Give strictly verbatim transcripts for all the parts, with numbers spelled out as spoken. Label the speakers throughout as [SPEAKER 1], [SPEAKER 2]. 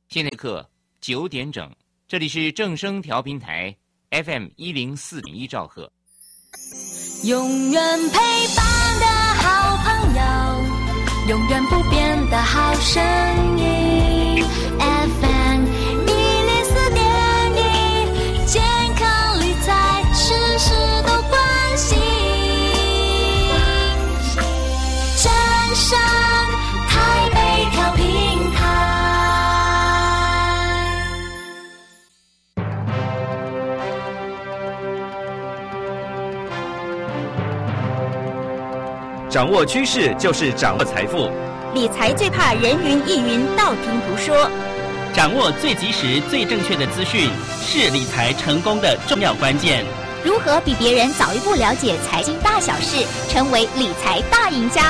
[SPEAKER 1] 现在刻九点整，这里是正声调频台 F M 一零四点一兆赫，
[SPEAKER 2] 永远陪伴的好朋友，永远不变的好声音 F M 一零四点一，健康理财事事都关心，正声台北调频台。
[SPEAKER 3] 掌握趋势就是掌握财富，
[SPEAKER 4] 理财最怕人云亦云，道听途说。
[SPEAKER 5] 掌握最及时、最正确的资讯，是理财成功的重要关键。
[SPEAKER 4] 如何比别人早一步了解财经大小事，成为理财大赢家？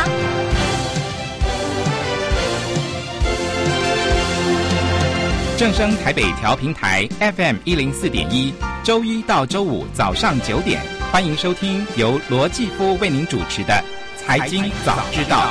[SPEAKER 1] 正声台北调频台 F M 一零四点一，周一到周五早上九点，欢迎收听由罗继夫为您主持的财经早知道。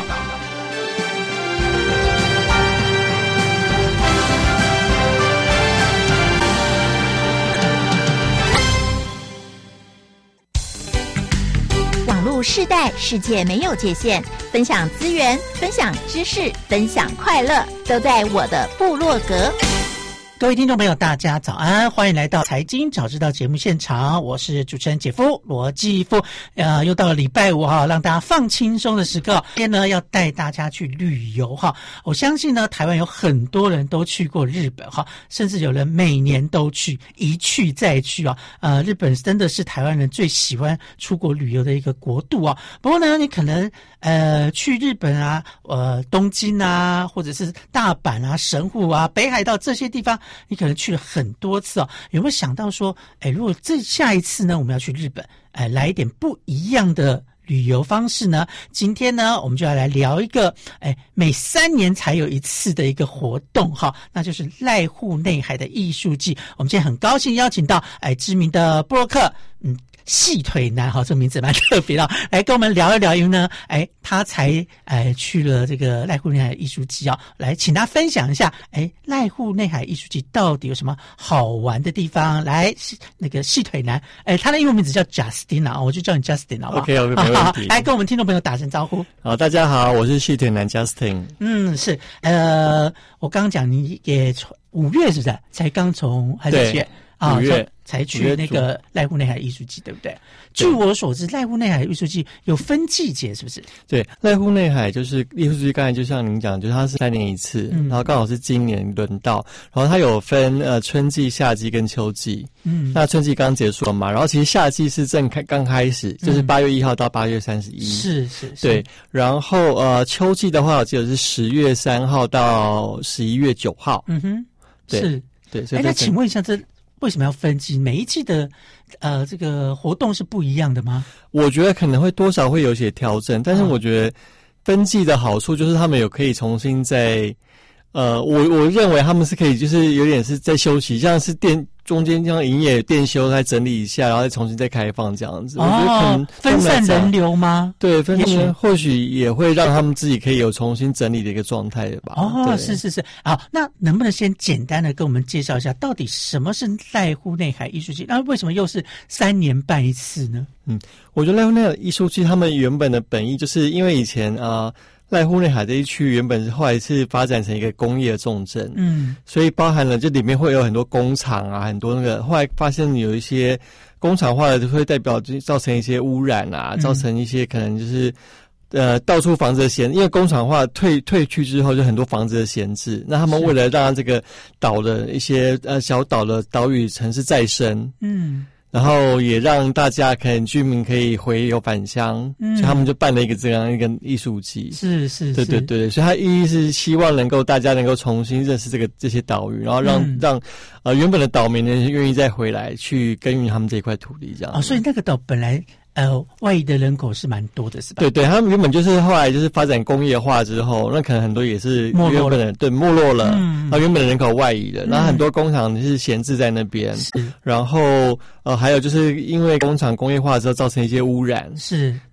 [SPEAKER 4] 网络世代，世界没有界限，分享资源，分享知识，分享快乐，都在我的部落格。
[SPEAKER 6] 各位听众朋友大家早安，欢迎来到财经早知道节目现场，我是主持人姐夫罗继夫。呃，又到了礼拜五哈，让大家放轻松的时刻，今天呢要带大家去旅游哈。我相信呢台湾有很多人都去过日本哈，甚至有人每年都去，一去再去啊。呃，日本真的是台湾人最喜欢出国旅游的一个国度啊。不过呢，你可能呃去日本啊，呃东京啊，或者是大阪啊、神户啊、北海道这些地方，你可能去了很多次哦，有没有想到说，哎，如果这下一次呢，我们要去日本，哎，来一点不一样的旅游方式呢？今天呢，我们就要来聊一个，哎，每三年才有一次的一个活动哈，那就是濑户内海的艺术季。我们今天很高兴邀请到，哎，知名的部落客，嗯。细腿男哈，这名字蛮特别的，来跟我们聊一聊。因为呢，哎，他才哎去了这个濑户内海艺术季啊，来请他分享一下，哎，濑户内海艺术季到底有什么好玩的地方？来，那个细腿男，哎，他的英文名字叫 Justin 啊，我就叫你 Justin 好不好
[SPEAKER 7] ？OK OK， 没问题。
[SPEAKER 6] 来跟我们听众朋友打声招呼。
[SPEAKER 7] 好，大家好，我是细腿男 Justin。
[SPEAKER 6] 嗯，是，呃，我刚刚讲你也从五月是不是才刚从还是几月？啊，
[SPEAKER 7] 五月
[SPEAKER 6] 才去那个濑户内海艺术季，对不对？据我所知，濑户内海艺术季有分季节，是不是？
[SPEAKER 7] 对，濑户内海就是艺术季，刚才就像您讲，就是它是三年一次，嗯、然后刚好是今年轮到，然后它有分呃春季、夏季跟秋季。嗯，那春季刚结束了嘛，然后其实夏季是正开刚开始，就是八月一号到八月三十一。
[SPEAKER 6] 是是是。
[SPEAKER 7] 对，然后呃秋季的话，我记得是十月三号到十一月九号。
[SPEAKER 6] 嗯哼，
[SPEAKER 7] 对
[SPEAKER 6] 是
[SPEAKER 7] 对。所以
[SPEAKER 6] 那请问一下这。为什么要分季？每一季的呃这个活动是不一样的吗？
[SPEAKER 7] 我觉得可能会多少会有些调整，但是我觉得分季的好处就是他们有可以重新在呃，我我认为他们是可以就是有点是在休息，像是店中间这样营业店休再整理一下，然后再重新再开放这样子。
[SPEAKER 6] 哦，
[SPEAKER 7] 我觉得可能
[SPEAKER 6] 分散人流吗？
[SPEAKER 7] 对，分散人或许也会让他们自己可以有重新整理的一个状态吧。
[SPEAKER 6] 哦，是是是。好，那能不能先简单的跟我们介绍一下，到底什么是濑户内海艺术季？那为什么又是三年办一次呢？
[SPEAKER 7] 嗯，我觉得濑户内海艺术季他们原本的本意就是因为以前啊。呃濑户内海这一区原本是后来是发展成一个工业重镇，嗯，所以包含了就里面会有很多工厂啊，很多那个后来发现有一些工厂化的就会代表就造成一些污染啊，嗯、造成一些可能就是呃到处房子的闲，因为工厂化退退去之后就很多房子的闲置，那他们为了让这个岛的一些呃小岛的岛屿城市再生，嗯。然后也让大家可能居民可以回游返乡，嗯，所以他们就办了一个这样一个艺术季，
[SPEAKER 6] 是是是，
[SPEAKER 7] 对对对，所以它意义是希望能够大家能够重新认识这个这些岛屿，然后让、嗯、让呃原本的岛民呢愿意再回来去耕耘他们这一块土地，这样。
[SPEAKER 6] 哦，所以那个岛本来。呃，外移的人口是蛮多的，是吧？
[SPEAKER 7] 对对，他们原本就是后来就是发展工业化之后，那可能很多也是原本的对没落了，嗯，然后原本的人口外移了，然后很多工厂是闲置在那边，是，然后呃还有就是因为工厂工业化之后造成一些污染，
[SPEAKER 6] 是，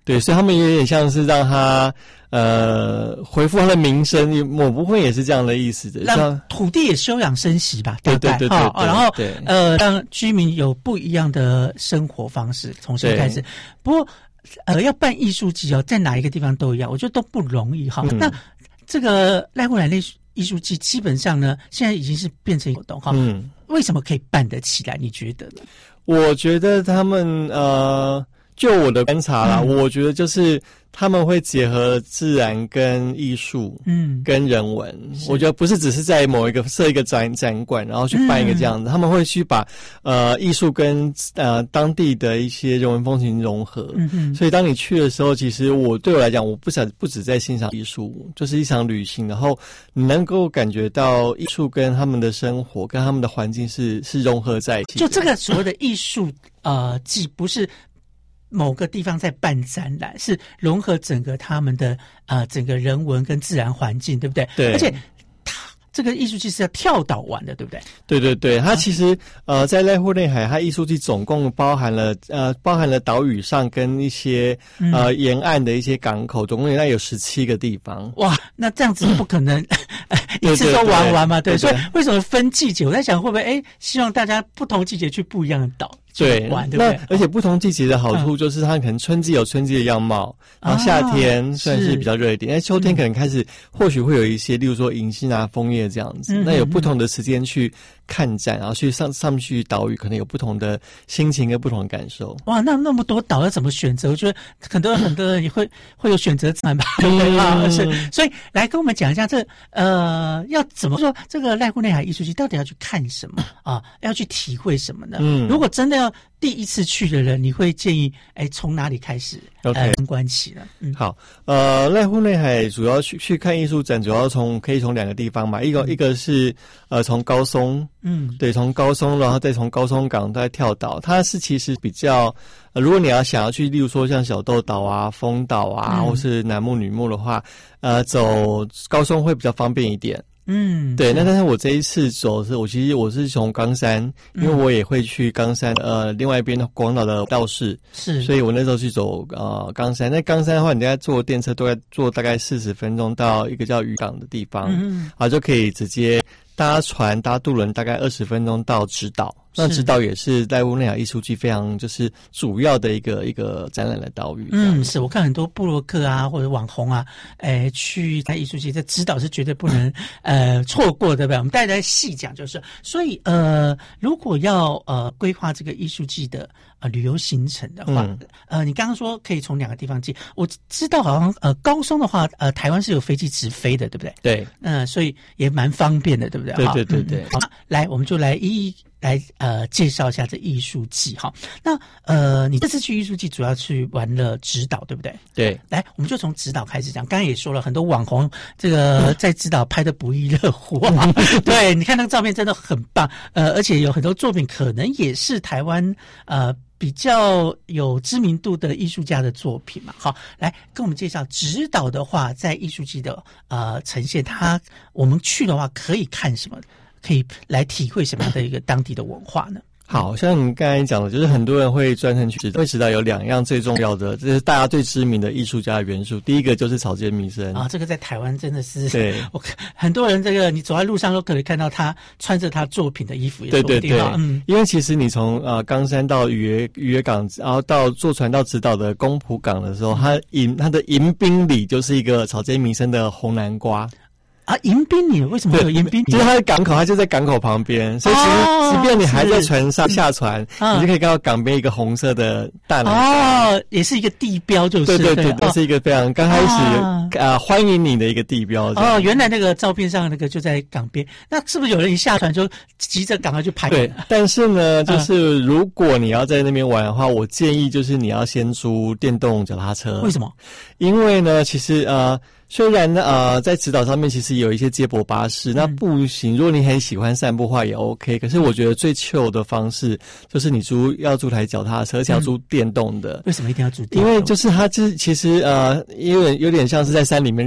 [SPEAKER 7] 对，所以他们有点像是让他呃恢复他的名声，某部分也是这样的意思的，
[SPEAKER 6] 让土地也休养生息吧，
[SPEAKER 7] 对对对 对, 对, 对，
[SPEAKER 6] 然后
[SPEAKER 7] 对
[SPEAKER 6] 呃让居民有不一样的生活方式，从现在开始。不过呃要办艺术季哦，在哪一个地方都一样，我觉得都不容易哈、嗯。那这个濑户内海艺术季基本上呢，现在已经是变成活动哈。嗯，为什么可以办得起来？你觉得呢？
[SPEAKER 7] 我觉得他们呃，就我的观察啦，嗯、我觉得就是他们会结合自然跟艺术，嗯，跟人文。我觉得不是只是在某一个设一个展展馆，然后去办一个这样子，嗯、他们会去把呃艺术跟呃当地的一些人文风情融合。嗯嗯。所以当你去的时候，其实我对我来讲，我不想不只在欣赏艺术，就是一场旅行，然后你能够感觉到艺术跟他们的生活跟他们的环境是是融合在一起的。
[SPEAKER 6] 就这个所谓的艺术呃，既不是某个地方在办展览，是融合整个他们的呃整个人文跟自然环境，对不对？
[SPEAKER 7] 对。
[SPEAKER 6] 而且它这个艺术季是要跳岛玩的，对不对？
[SPEAKER 7] 对对对，它其实呃在濑户内海，它艺术季总共包含了呃包含了岛屿上跟一些呃、嗯、沿岸的一些港口，总共大概有十七个地方。
[SPEAKER 6] 哇，那这样子不可能一次都玩完嘛？对，对，对，对，所以为什么分季节？我在想会不会哎，希望大家不同季节去不一样的岛。
[SPEAKER 7] 对，
[SPEAKER 6] 玩对不对？
[SPEAKER 7] 而且不同季节的好处就是它可能春季有春季的样貌，嗯、然后夏天虽然是比较热一点，但、啊、秋天可能开始、嗯、或许会有一些，例如说银杏啊、枫叶这样子、嗯，那有不同的时间去看展，然后去上上去岛屿，可能有不同的心情跟不同的感受。
[SPEAKER 6] 哇，那那么多岛要怎么选择？我觉得很多很多人也会会有选择障碍吧，对不对啊？是，所以来跟我们讲一下这呃要怎么说这个濑户内海艺术季到底要去看什么啊？要去体会什么呢？嗯，如果真的要第一次去的人，你会建议哎从哪里开始
[SPEAKER 7] ？OK，
[SPEAKER 6] 呃，观起呢？嗯，
[SPEAKER 7] 好，呃，濑户内海主要去去看艺术展，主要从可以从两个地方嘛，一个、嗯、一个是呃从高松，嗯，对，从高松，然后再从高松港再跳岛，它是其实比较，呃，如果你要想要去，例如说像小豆岛啊、丰岛啊，嗯、或是楠木女木的话，呃，走高松会比较方便一点。嗯，对，那但是我这一次走是，我其实我是从冈山，因为我也会去冈山，呃，另外一边的广岛的道市，是，所以我那时候去走呃冈山。那冈山的话，你大概坐电车都要坐大概四十分钟到一个叫渔港的地方，嗯，啊，就可以直接搭船搭渡轮，大概二十分钟到直岛。那直岛也是濑户内海艺术季非常就是主要的一个一个展览的岛屿。
[SPEAKER 6] 嗯，是我看很多部落客啊或者网红啊，诶、呃，去在艺术季，这直岛是绝对不能呃错过，对不对？我们大家细讲就是，所以呃，如果要呃规划这个艺术季的呃旅游行程的话，嗯、呃，你刚刚说可以从两个地方进，我知道好像呃高松的话，呃，台湾是有飞机直飞的，对不对？
[SPEAKER 7] 对，
[SPEAKER 6] 嗯、呃，所以也蛮方便的，对不对？
[SPEAKER 7] 对对对对。
[SPEAKER 6] 嗯、好，来，我们就来一一。来呃介绍一下这艺术季哈，那呃你这次去艺术季主要去玩了直岛对不对？
[SPEAKER 7] 对，
[SPEAKER 6] 来我们就从直岛开始讲。刚才也说了很多网红这个在直岛拍的不亦乐乎啊，对，你看那个照片真的很棒，呃而且有很多作品可能也是台湾呃比较有知名度的艺术家的作品嘛。好，来跟我们介绍直岛的话，在艺术季的呃呈现，它我们去的话可以看什么？可以来体会什么样的一个当地的文化呢？
[SPEAKER 7] 好像你刚才讲的，就是很多人会专程去直岛，会知道有两样最重要的，这是大家最知名的艺术家的元素。第一个就是草间弥生
[SPEAKER 6] 啊，这个在台湾真的是，
[SPEAKER 7] 对，
[SPEAKER 6] 我很多人这个你走在路上都可以看到他穿着他作品的衣服，也
[SPEAKER 7] 对对对，
[SPEAKER 6] 嗯，
[SPEAKER 7] 因为其实你从呃冈山到渔野渔野港，然后到坐船到直岛的宫浦港的时候，它迎它的迎宾礼就是一个草间弥生的红南瓜。
[SPEAKER 6] 啊，迎宾礼为什么会有迎宾礼？
[SPEAKER 7] 就是它的港口，它就在港口旁边，所以其实即便你还在船上下船，你就可以看到港边一个红色的大南瓜。
[SPEAKER 6] 哦，也是一个地标，就是
[SPEAKER 7] 对对对，这、哦、是一个非常刚开始啊、呃、欢迎你的一个地标。
[SPEAKER 6] 哦，原来那个照片上那个就在港边，那是不是有人一下船就急着赶快去拍？
[SPEAKER 7] 对，但是呢，就是如果你要在那边玩的话，我建议就是你要先租电动脚踏车。
[SPEAKER 6] 为什么？
[SPEAKER 7] 因为呢，其实呃。虽然呢，呃，在直岛上面其实有一些接驳巴士，那步行，如果你很喜欢散步的话也 OK。可是我觉得最 chill 的方式就是你租要租台脚踏车，而且要租电动的。
[SPEAKER 6] 为什么一定要租电动？
[SPEAKER 7] 因为就是它就是其实呃，有点有点像是在山里面绕。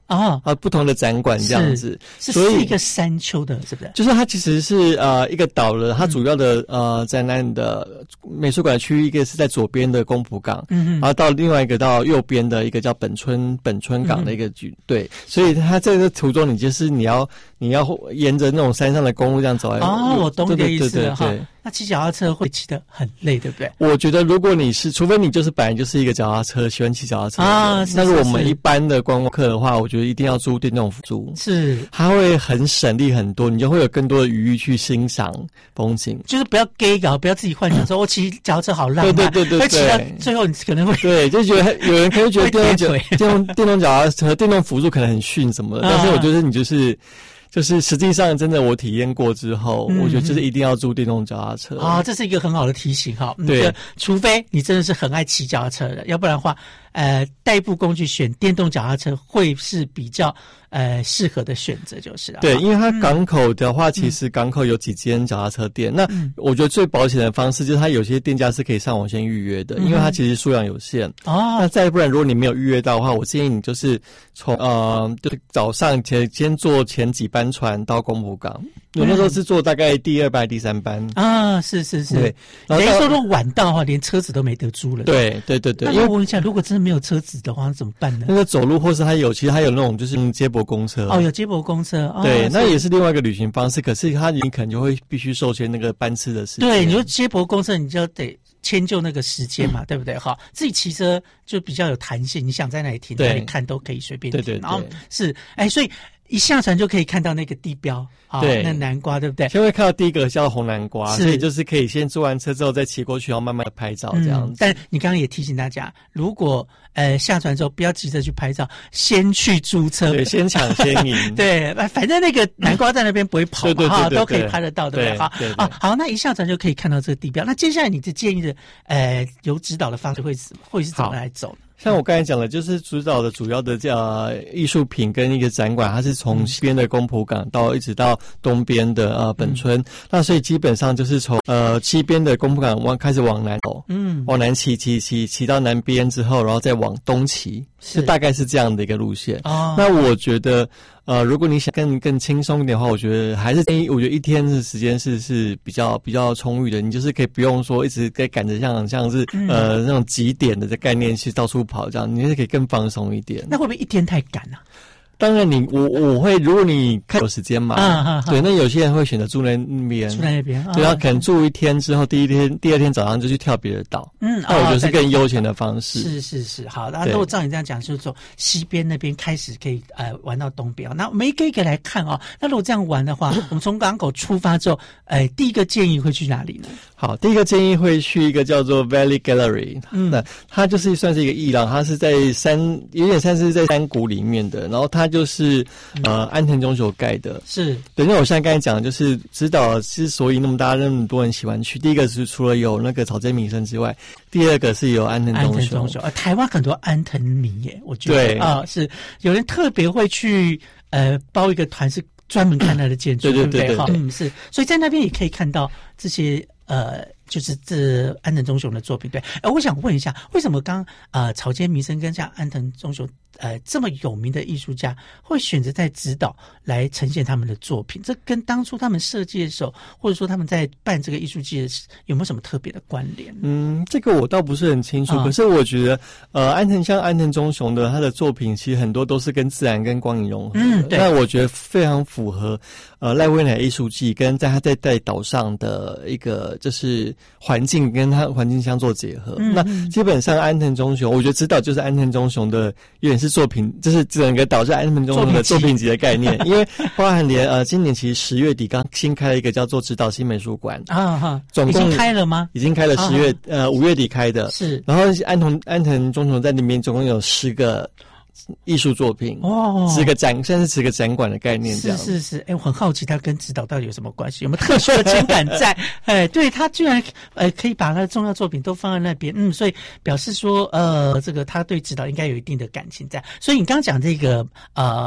[SPEAKER 6] 啊
[SPEAKER 7] 啊，不同的展馆这样子，
[SPEAKER 6] 是
[SPEAKER 7] 所以
[SPEAKER 6] 是一个山丘的，是不是？
[SPEAKER 7] 就是它其实是呃一个岛的，它主要的、嗯、呃展览的美术馆区域，一个是在左边的公浦港，嗯，然后到另外一个到右边的一个叫本村本村港的一个局、嗯，对，所以它这个途中你就是你要你要沿着那种山上的公路这样走来，
[SPEAKER 6] 哦，我懂你的意思了哈。
[SPEAKER 7] 对对对对，
[SPEAKER 6] 那骑脚踏车会骑得很累，对不对？
[SPEAKER 7] 我觉得如果你是，除非你就是本来就是一个脚踏车喜欢骑脚踏车
[SPEAKER 6] 啊，
[SPEAKER 7] 那如果我们一般的观光客的话，我觉得一定要租电动辅助，
[SPEAKER 6] 是
[SPEAKER 7] 它会很省力很多，你就会有更多的余裕去欣赏风景。
[SPEAKER 6] 就是不要 gay 搞，不要自己幻想说我骑脚踏车好浪漫，
[SPEAKER 7] 对对对对对，
[SPEAKER 6] 骑到最后你可能会
[SPEAKER 7] 对，就觉得有人可能觉得电动脚电动电动脚踏车、电动辅助可能很逊什么的，但是我觉得你就是。就是实际上真的我体验过之后、嗯、我觉得就是一定要租电动脚踏车
[SPEAKER 6] 啊、哦，这是一个很好的提醒哈。
[SPEAKER 7] 对，
[SPEAKER 6] 除非你真的是很爱骑脚踏车的，要不然的话呃代步工具选电动脚踏车会是比较呃适合的选择就是了。
[SPEAKER 7] 对，因为它港口的话、嗯、其实港口有几间脚踏车店、嗯、那我觉得最保险的方式就是它有些店家是可以上网先预约的、嗯、因为它其实数量有限哦。那再不然如果你没有预约到的话，我建议你就是从呃就是早上前先坐前几班船到公浦港，我那时候是坐大概第二班第三班
[SPEAKER 6] 啊，是是是，
[SPEAKER 7] 对，
[SPEAKER 6] 等于说如果晚到的话连车子都没得租了。
[SPEAKER 7] 对对对对，
[SPEAKER 6] 那我问一下，如果真的没有车子的话怎么办呢？
[SPEAKER 7] 那个走路或是它有其实它有那种就是接驳公车
[SPEAKER 6] 哦，有接驳公车、哦、
[SPEAKER 7] 对，那也是另外一个旅行方式，可是它你可能就会必须受限那个班次的时间。
[SPEAKER 6] 对，你说接驳公车你就得迁就那个时间嘛、嗯、对不对？好，自己骑车就比较有弹性，你想在哪里停哪里看都可以随便停。
[SPEAKER 7] 对对对，
[SPEAKER 6] 然后是哎，所以一下船就可以看到那个地标，好，
[SPEAKER 7] 对，
[SPEAKER 6] 那南瓜对不对？
[SPEAKER 7] 先会看到第一个叫红南瓜，所以就是可以先坐完车之后再骑过去，然后慢慢的拍照这样子、嗯。
[SPEAKER 6] 但你刚刚也提醒大家，如果呃下船之后不要急着去拍照，先去租车，
[SPEAKER 7] 对，先抢先赢。
[SPEAKER 6] 对，反正那个南瓜在那边不会跑嘛，
[SPEAKER 7] 对对对对对，
[SPEAKER 6] 都可以拍得到，对不对？好啊，好，那一下船就可以看到这个地标。那接下来你的建议的呃有指导的方式会是会是怎么来走？
[SPEAKER 7] 像我刚才讲的，就是主导的主要的呃艺术品跟一个展馆，它是从西边的公浦港到一直到东边的呃本村、嗯，那所以基本上就是从呃西边的公浦港往开始往南走，嗯，往南骑骑骑骑到南边之后，然后再往东骑，是大概是这样的一个路线。哦，那我觉得。呃，如果你想更更轻松一点的话，我觉得还是建议，我觉得一天的时间是是比较比较充裕的，你就是可以不用说一直在赶着像像是、嗯、呃那种几点的概念去到处跑这样，你是可以更放松一点。
[SPEAKER 6] 那会不会一天太赶啊？
[SPEAKER 7] 当然你，我我会，如果你看有时间嘛，啊啊，对，那有些人会选择住在那边，
[SPEAKER 6] 住在那边，
[SPEAKER 7] 对，他可能住一天之后，第一天、第二天早上就去跳别的岛，嗯，那我觉得是更悠闲的方式。
[SPEAKER 6] 是是是，好，那如果照你这样讲，就是从西边那边开始可以呃玩到东边，那我们一个一个来看哦。那如果这样玩的话，我们从港口出发之后，哎，第一个建议会去哪里呢？
[SPEAKER 7] 好，第一个建议会去一个叫做 Valley Gallery， 嗯，那它就是算是一个艺廊，它是在山，有点像是在山谷里面的，然后它就是呃安藤忠雄盖的，
[SPEAKER 6] 是。
[SPEAKER 7] 对，那我现在刚才讲的就是指导之所以那么大那么多人喜欢去，第一个是除了有那个草间弥生之外，第二个是有安藤忠雄。
[SPEAKER 6] 呃，台湾很多安藤迷耶，我觉得啊、呃，是有人特别会去呃包一个团是专门看他的建筑，
[SPEAKER 7] 对对对对，
[SPEAKER 6] 对不对？嗯，是。所以在那边也可以看到这些。呃，就是这安藤忠雄的作品，对。呃，我想问一下，为什么刚呃草间弥生跟像安藤忠雄呃这么有名的艺术家会选择在指导来呈现他们的作品？这跟当初他们设计的时候，或者说他们在办这个艺术季的时候，有没有什么特别的关联？
[SPEAKER 7] 嗯，这个我倒不是很清楚，哦、可是我觉得呃安藤像安藤忠雄的他的作品，其实很多都是跟自然跟光影融合的。嗯，对。那我觉得非常符合呃濑户内海艺术季跟在他在在岛上的一个。就是环境跟它环境相做结合、嗯、那基本上安藤忠雄我觉得指导就是安藤忠雄的有点是作品，就是整个岛是安藤忠雄的作品集的概念，因为包含连呃今年其实十月底刚新开了一个叫做指导新美术馆
[SPEAKER 6] 啊哈，
[SPEAKER 7] 总共
[SPEAKER 6] 已经开了吗？
[SPEAKER 7] 已经开了十月、啊、呃五月底开的，
[SPEAKER 6] 是。
[SPEAKER 7] 然后安藤安藤忠雄在里面总共有十个艺术作品哦，十个展，现在是十个展馆的概念，这样
[SPEAKER 6] 是是是。哎、欸，我很好奇，它跟指导到底有什么关系？有没有特殊的情感在？哎，对他居然呃可以把他的重要作品都放在那边，嗯，所以表示说呃，这个他对指导应该有一定的感情在。所以你刚刚讲这个呃。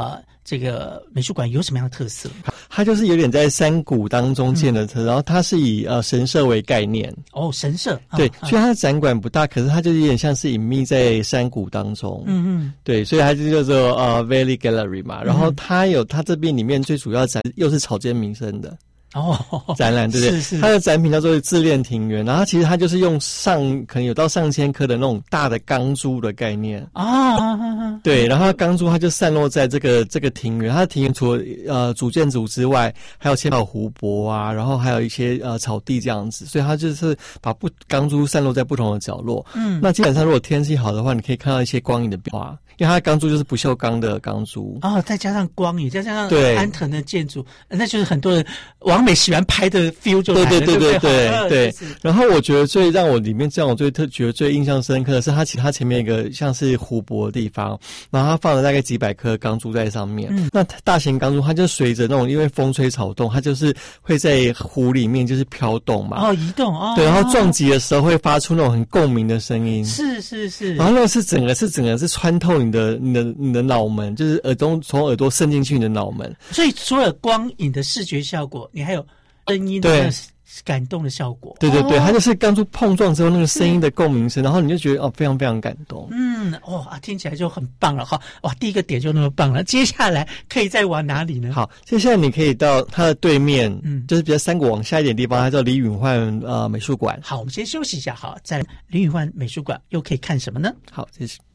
[SPEAKER 6] 这个美术馆有什么样的特色？
[SPEAKER 7] 它就是有点在山谷当中建的特色、嗯、然后它是以呃神社为概念。
[SPEAKER 6] 哦，神社。
[SPEAKER 7] 对，
[SPEAKER 6] 啊、
[SPEAKER 7] 所以它的展馆不大，可是它就有点像是隐秘在山谷当中。嗯嗯，对，所以它就叫做呃 Valley Gallery 嘛。然后它有它这边里面最主要展又是草间弥生的。哦，展览对不对？是是，它的展品叫做自恋庭园，然后其实它就是用上可能有到上千颗的那种大的钢珠的概念啊，对，然后钢珠它就散落在这个这个庭园，它的庭园除了呃主建筑之外，还有千岛湖泊啊，然后还有一些呃草地这样子，所以它就是把不钢珠散落在不同的角落。嗯，那基本上如果天气好的话，你可以看到一些光影的变化。因为它的钢珠就是不锈钢的钢珠
[SPEAKER 6] 哦，再加上光影，再加上安藤的建筑，那就是很多人网美喜欢拍的 feel 就来了，
[SPEAKER 7] 对对对对对
[SPEAKER 6] 对,
[SPEAKER 7] 对, 对。然后我觉得最让我里面这样我最特觉得最印象深刻的是它其它前面一个像是湖泊的地方，然后它放了大概几百颗钢珠在上面。嗯，那大型钢珠它就随着那种因为风吹草动，它就是会在湖里面就是飘动嘛，
[SPEAKER 6] 哦，移动哦，
[SPEAKER 7] 对，然后撞击的时候会发出那种很共鸣的声音，
[SPEAKER 6] 是是是，
[SPEAKER 7] 然后那个是整个是整个是穿透你的你的你的脑门，就是耳朵从耳朵渗进去你的脑门，
[SPEAKER 6] 所以除了光影的视觉效果，你还有声音的感动的效果。
[SPEAKER 7] 对对对，它就是钢珠碰撞之后那个声音的共鸣声，然后你就觉得哦非常非常感动。
[SPEAKER 6] 嗯，哦啊，听起来就很棒了哈！哇，第一个点就那么棒了，接下来可以再往哪里呢？
[SPEAKER 7] 好，接下来你可以到它的对面，嗯，就是比较山谷往下一点的地方，它叫李允焕呃美术馆。
[SPEAKER 6] 好，我们先休息一下，好，在李允焕美术馆又可以看什么呢？
[SPEAKER 7] 好，这是。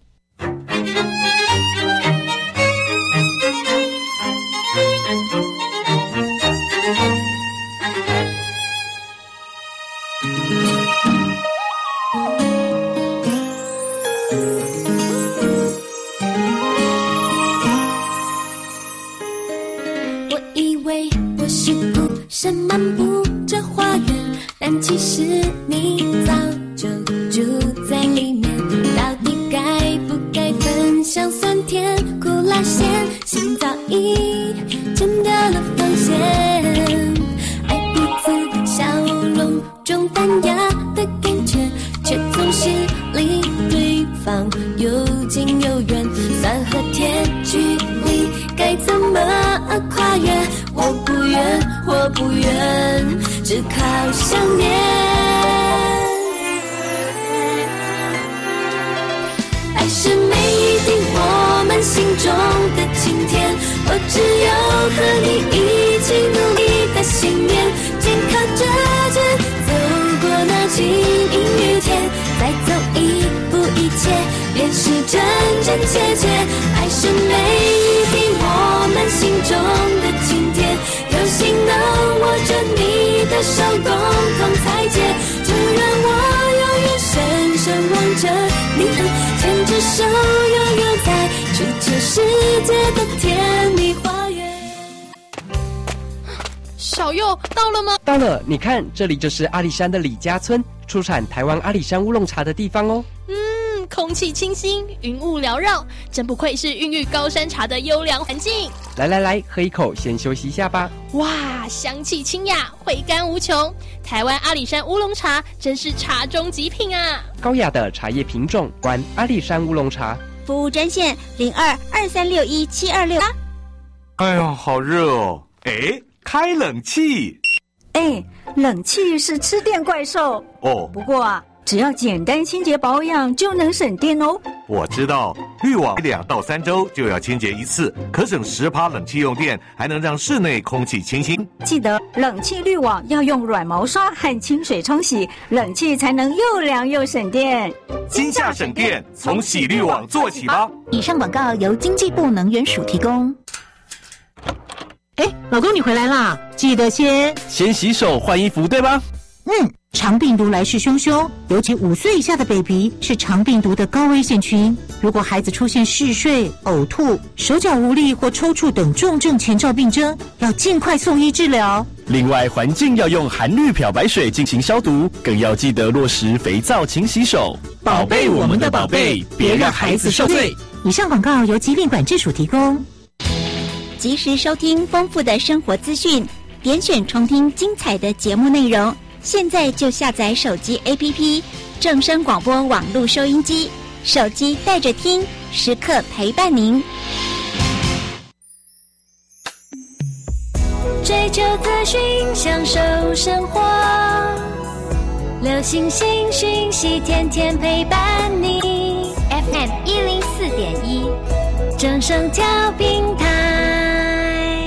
[SPEAKER 2] 我以为我是孤身漫步这花园，但其实你早就住在里面。到底该不该分享酸甜苦辣咸，心早已挣得了防线。爱彼此笑容中淡雅的感觉，却总是离对方又近又远。酸和甜距离该怎么跨越？我不愿，我不愿，只靠想念。爱是每一滴我们心中的晴天，我只有和你一起努力的信念，肩靠着肩走过那晴阴雨天，再走一步一切便是真真切切。爱是每一滴我们心中的晴天，有心能握着你的手共同采撷，就让我永远深深望着你，牵着手悠悠在出这世界的甜蜜花园。
[SPEAKER 8] 小佑到了吗？
[SPEAKER 9] 到了，你看，这里就是阿里山的李家村，出产台湾阿里山乌龙茶的地方哦。
[SPEAKER 8] 嗯，空气清新，云雾缭绕，真不愧是孕育高山茶的优良环境。
[SPEAKER 9] 来来来，喝一口，先休息一下吧。
[SPEAKER 8] 哇，香气清雅，回甘无穷。台湾阿里山乌龙茶真是茶中极品啊！
[SPEAKER 9] 高雅的茶叶品种，观阿里山乌龙茶。
[SPEAKER 4] 服务专线零二二三六一七二六八。
[SPEAKER 10] 哎呀，好热哦！哎，开冷气。
[SPEAKER 11] 哎，冷气是吃电怪兽哦。不过啊，只要简单清洁保养就能省电哦。
[SPEAKER 10] 我知道，滤网两到三周就要清洁一次，可省十趴冷气用电，还能让室内空气清新。
[SPEAKER 11] 记得冷气滤网要用软毛刷和清水冲洗，冷气才能又凉又省电。
[SPEAKER 10] 今夏省电，从洗滤网做起吧。
[SPEAKER 4] 以上广告由经济部能源署提供。
[SPEAKER 12] 哎，老公你回来啦，记得先
[SPEAKER 3] 先洗手换衣服，对吧？
[SPEAKER 12] 嗯，肠病毒来势汹汹，尤其五岁以下的 baby 是肠病毒的高危险群。如果孩子出现嗜睡、呕吐、手脚无力或抽搐等重症前兆病征，要尽快送医治疗。
[SPEAKER 3] 另外，环境要用含氯漂白水进行消毒，更要记得落实肥皂勤洗手，宝贝我们的宝贝，别让孩子受罪。
[SPEAKER 12] 以上广告由疾病管制署提供。
[SPEAKER 4] 及时收听丰富的生活资讯，点选重听精彩的节目内容。现在就下载手机 A P P 正声广播网络收音机，手机带着听，时刻陪伴您。
[SPEAKER 2] 追求资讯，享受生活。流星星讯息，天天陪伴你。F M 一零四点一，正声调平台。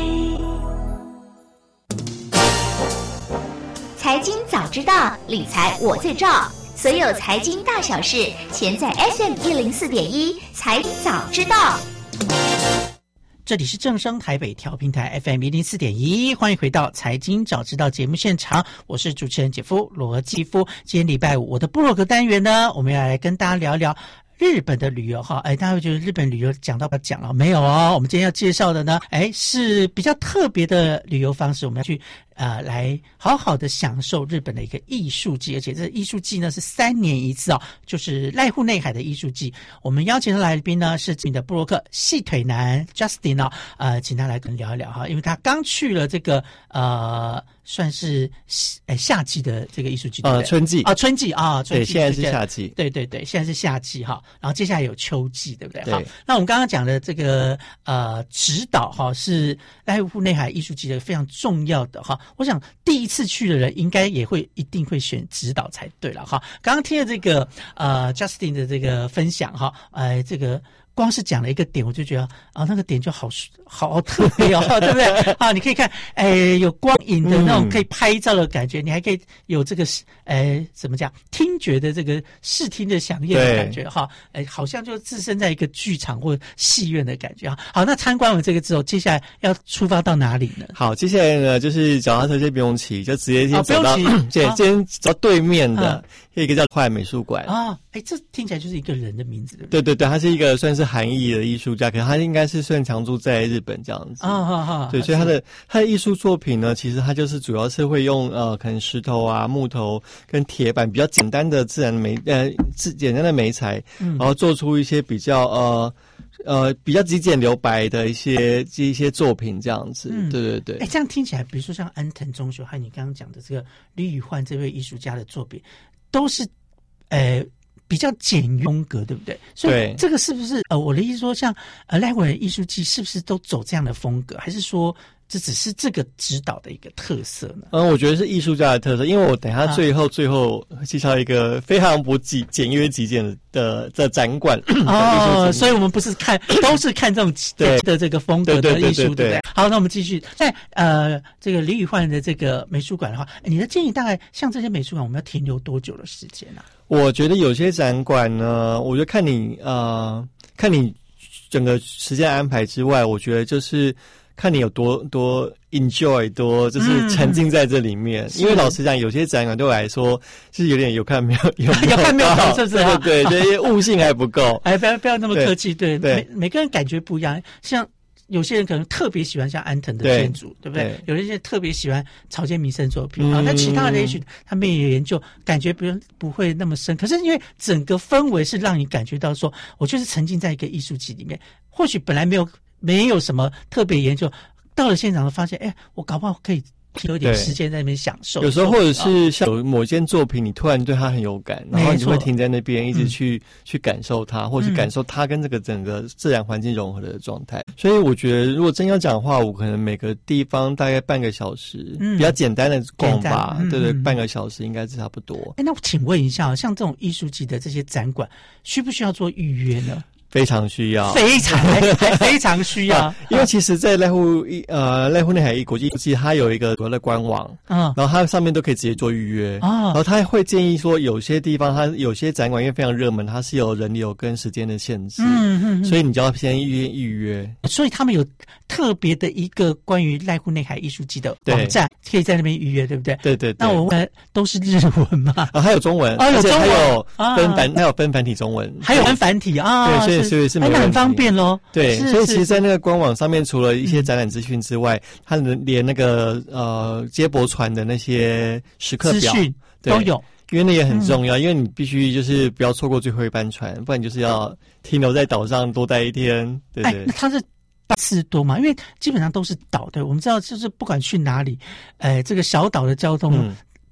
[SPEAKER 4] 财经早知道，理财我最照。所有财经大小事，全在 F M 一零四点一财经早知道。
[SPEAKER 6] 这里是正声台北调频台 F M 一零四点一，欢迎回到财经早知道节目现场，我是主持人姐夫罗继夫。今天礼拜五，我的部落格单元呢，我们要来跟大家聊聊日本的旅游哈。哎，大家会觉得日本旅游讲到不讲了？没有哦，我们今天要介绍的呢，哎，是比较特别的旅游方式，我们要去呃，来好好的享受日本的一个艺术季，而且这艺术季呢是三年一次哦，就是濑户内海的艺术季。我们邀请的来宾呢是你的部落客细腿男 Justin 哦，呃，请他来跟聊一聊哈，因为他刚去了这个呃，算是呃夏季的这个艺术季，对不对？
[SPEAKER 7] 呃，春季
[SPEAKER 6] 啊，春季啊，春季
[SPEAKER 7] 对，现在是夏季，
[SPEAKER 6] 对对对，现在是夏季哈，然后接下来有秋季，对不对？
[SPEAKER 7] 对。
[SPEAKER 6] 好，那我们刚刚讲的这个呃指导哈，是濑户内海艺术季的非常重要的哈。我想第一次去的人应该也会一定会选指导才对了哈。刚刚听了这个呃 Justin 的这个分享哈，呃，这个光是讲了一个点，我就觉得啊，那个点就好好特别哦，对不对？啊，你可以看，哎，有光影的那种可以拍照的感觉，嗯、你还可以有这个，哎，怎么讲，听觉的这个视听的响应的感觉哈，哎，好像就置身在一个剧场或戏院的感觉哈。好，那参观完这个之后，接下来要出发到哪里呢？
[SPEAKER 7] 好，接下来呢，就是脚踏车先不用骑，就直接先走到，对，先走到对面的。有一个叫快美术馆
[SPEAKER 6] 啊，哎，这听起来就是一个人的名字，对不
[SPEAKER 7] 对？对对对，他是一个算是韩裔的艺术家，可是他应该是算常住在日本这样子
[SPEAKER 6] 啊啊啊！
[SPEAKER 7] 对，所以他的他的艺术作品呢，其实他就是主要是会用呃，可能石头啊、木头跟铁板比较简单的自然媒呃自简单的媒材，嗯、然后做出一些比较呃。呃，比较极简留白的一些一些作品这样子，嗯、对对对。
[SPEAKER 6] 哎，这样听起来，比如说像安藤忠雄和你刚刚讲的这个李宇焕这位艺术家的作品，都是呃比较简风格，对不对？所以这个是不是呃，我的意思说像，像呃濑户内艺术季是不是都走这样的风格，还是说？这只是这个指导的一个特色呢。
[SPEAKER 7] 嗯，我觉得是艺术家的特色，因为我等一下最后、啊、最后介绍一个非常不极简约极简的的展馆
[SPEAKER 6] 哦，所以我们不是看都是看这种对的这个风格的艺术，对不对？好，那我们继续在呃这个李宇焕的这个美术馆的话，你的建议大概像这些美术馆，我们要停留多久的时间呢、啊？
[SPEAKER 7] 我觉得有些展馆呢，我觉得看你呃看你整个时间安排之外，我觉得就是。看你有多多 enjoy 多就是沉浸在这里面、嗯、因为老实讲有些展览对我来说是有点有看没有有没有
[SPEAKER 6] 有看没有看是不是、啊、
[SPEAKER 7] 对对对悟性还不够
[SPEAKER 6] 哎不要不要那么客气对
[SPEAKER 7] 对
[SPEAKER 6] 每每个人感觉不一样像有些人可能特别喜欢像安藤的建筑 对, 对不对有些人特别喜欢草间弥生作品啊、嗯，那其他的也许他们也研究感觉不不会那么深可是因为整个氛围是让你感觉到说我就是沉浸在一个艺术季里面或许本来没有没有什么特别研究，到了现场发现，哎，我搞不好可以有点时间在那边享受。
[SPEAKER 7] 有时候或者是像有某件作品，你突然对它很有感，然后你就会停在那边，一直去、嗯、去感受它，或者是感受它跟这个整个自然环境融合的状态。所以我觉得，如果真要讲的话，我可能每个地方大概半个小时，嗯、比较简单的逛吧，嗯、对对，半个小时应该是差不多。
[SPEAKER 6] 哎，那我请问一下，像这种艺术季的这些展馆，需不需要做预约呢？
[SPEAKER 7] 非常需要，
[SPEAKER 6] 非常还非常需要、啊，
[SPEAKER 7] 因为其实，在濑户呃濑户内海国际艺术季，它有一个主要的官网，嗯，然后它上面都可以直接做预约，啊，然后它会建议说，有些地方它有些展馆因为非常热门，它是有人流跟时间的限制，嗯嗯，所以你就要先预约预约。
[SPEAKER 6] 所以他们有特别的一个关于濑户内海艺术季的网站，可以在那边预约，对不对？
[SPEAKER 7] 对对对。
[SPEAKER 6] 那我问，都是日文吗？
[SPEAKER 7] 啊，还有中文，
[SPEAKER 6] 哦，有中文，
[SPEAKER 7] 还有分繁，还有分繁体中文，
[SPEAKER 6] 还有分繁体啊，
[SPEAKER 7] 对，所以所以是没
[SPEAKER 6] 问题。那很方便咯。
[SPEAKER 7] 对，所以其实在那个官网上面，除了一些展览资讯之外，它连那个呃接驳船的那些时刻表
[SPEAKER 6] 都有，
[SPEAKER 7] 因为那也很重要，嗯、因为你必须就是不要错过最后一班船，不然就是要停留在岛上多待一天，对不对？
[SPEAKER 6] 哎，它是巴士多嘛？因为基本上都是岛，对，我们知道就是不管去哪里，呃，这个小岛的交通。嗯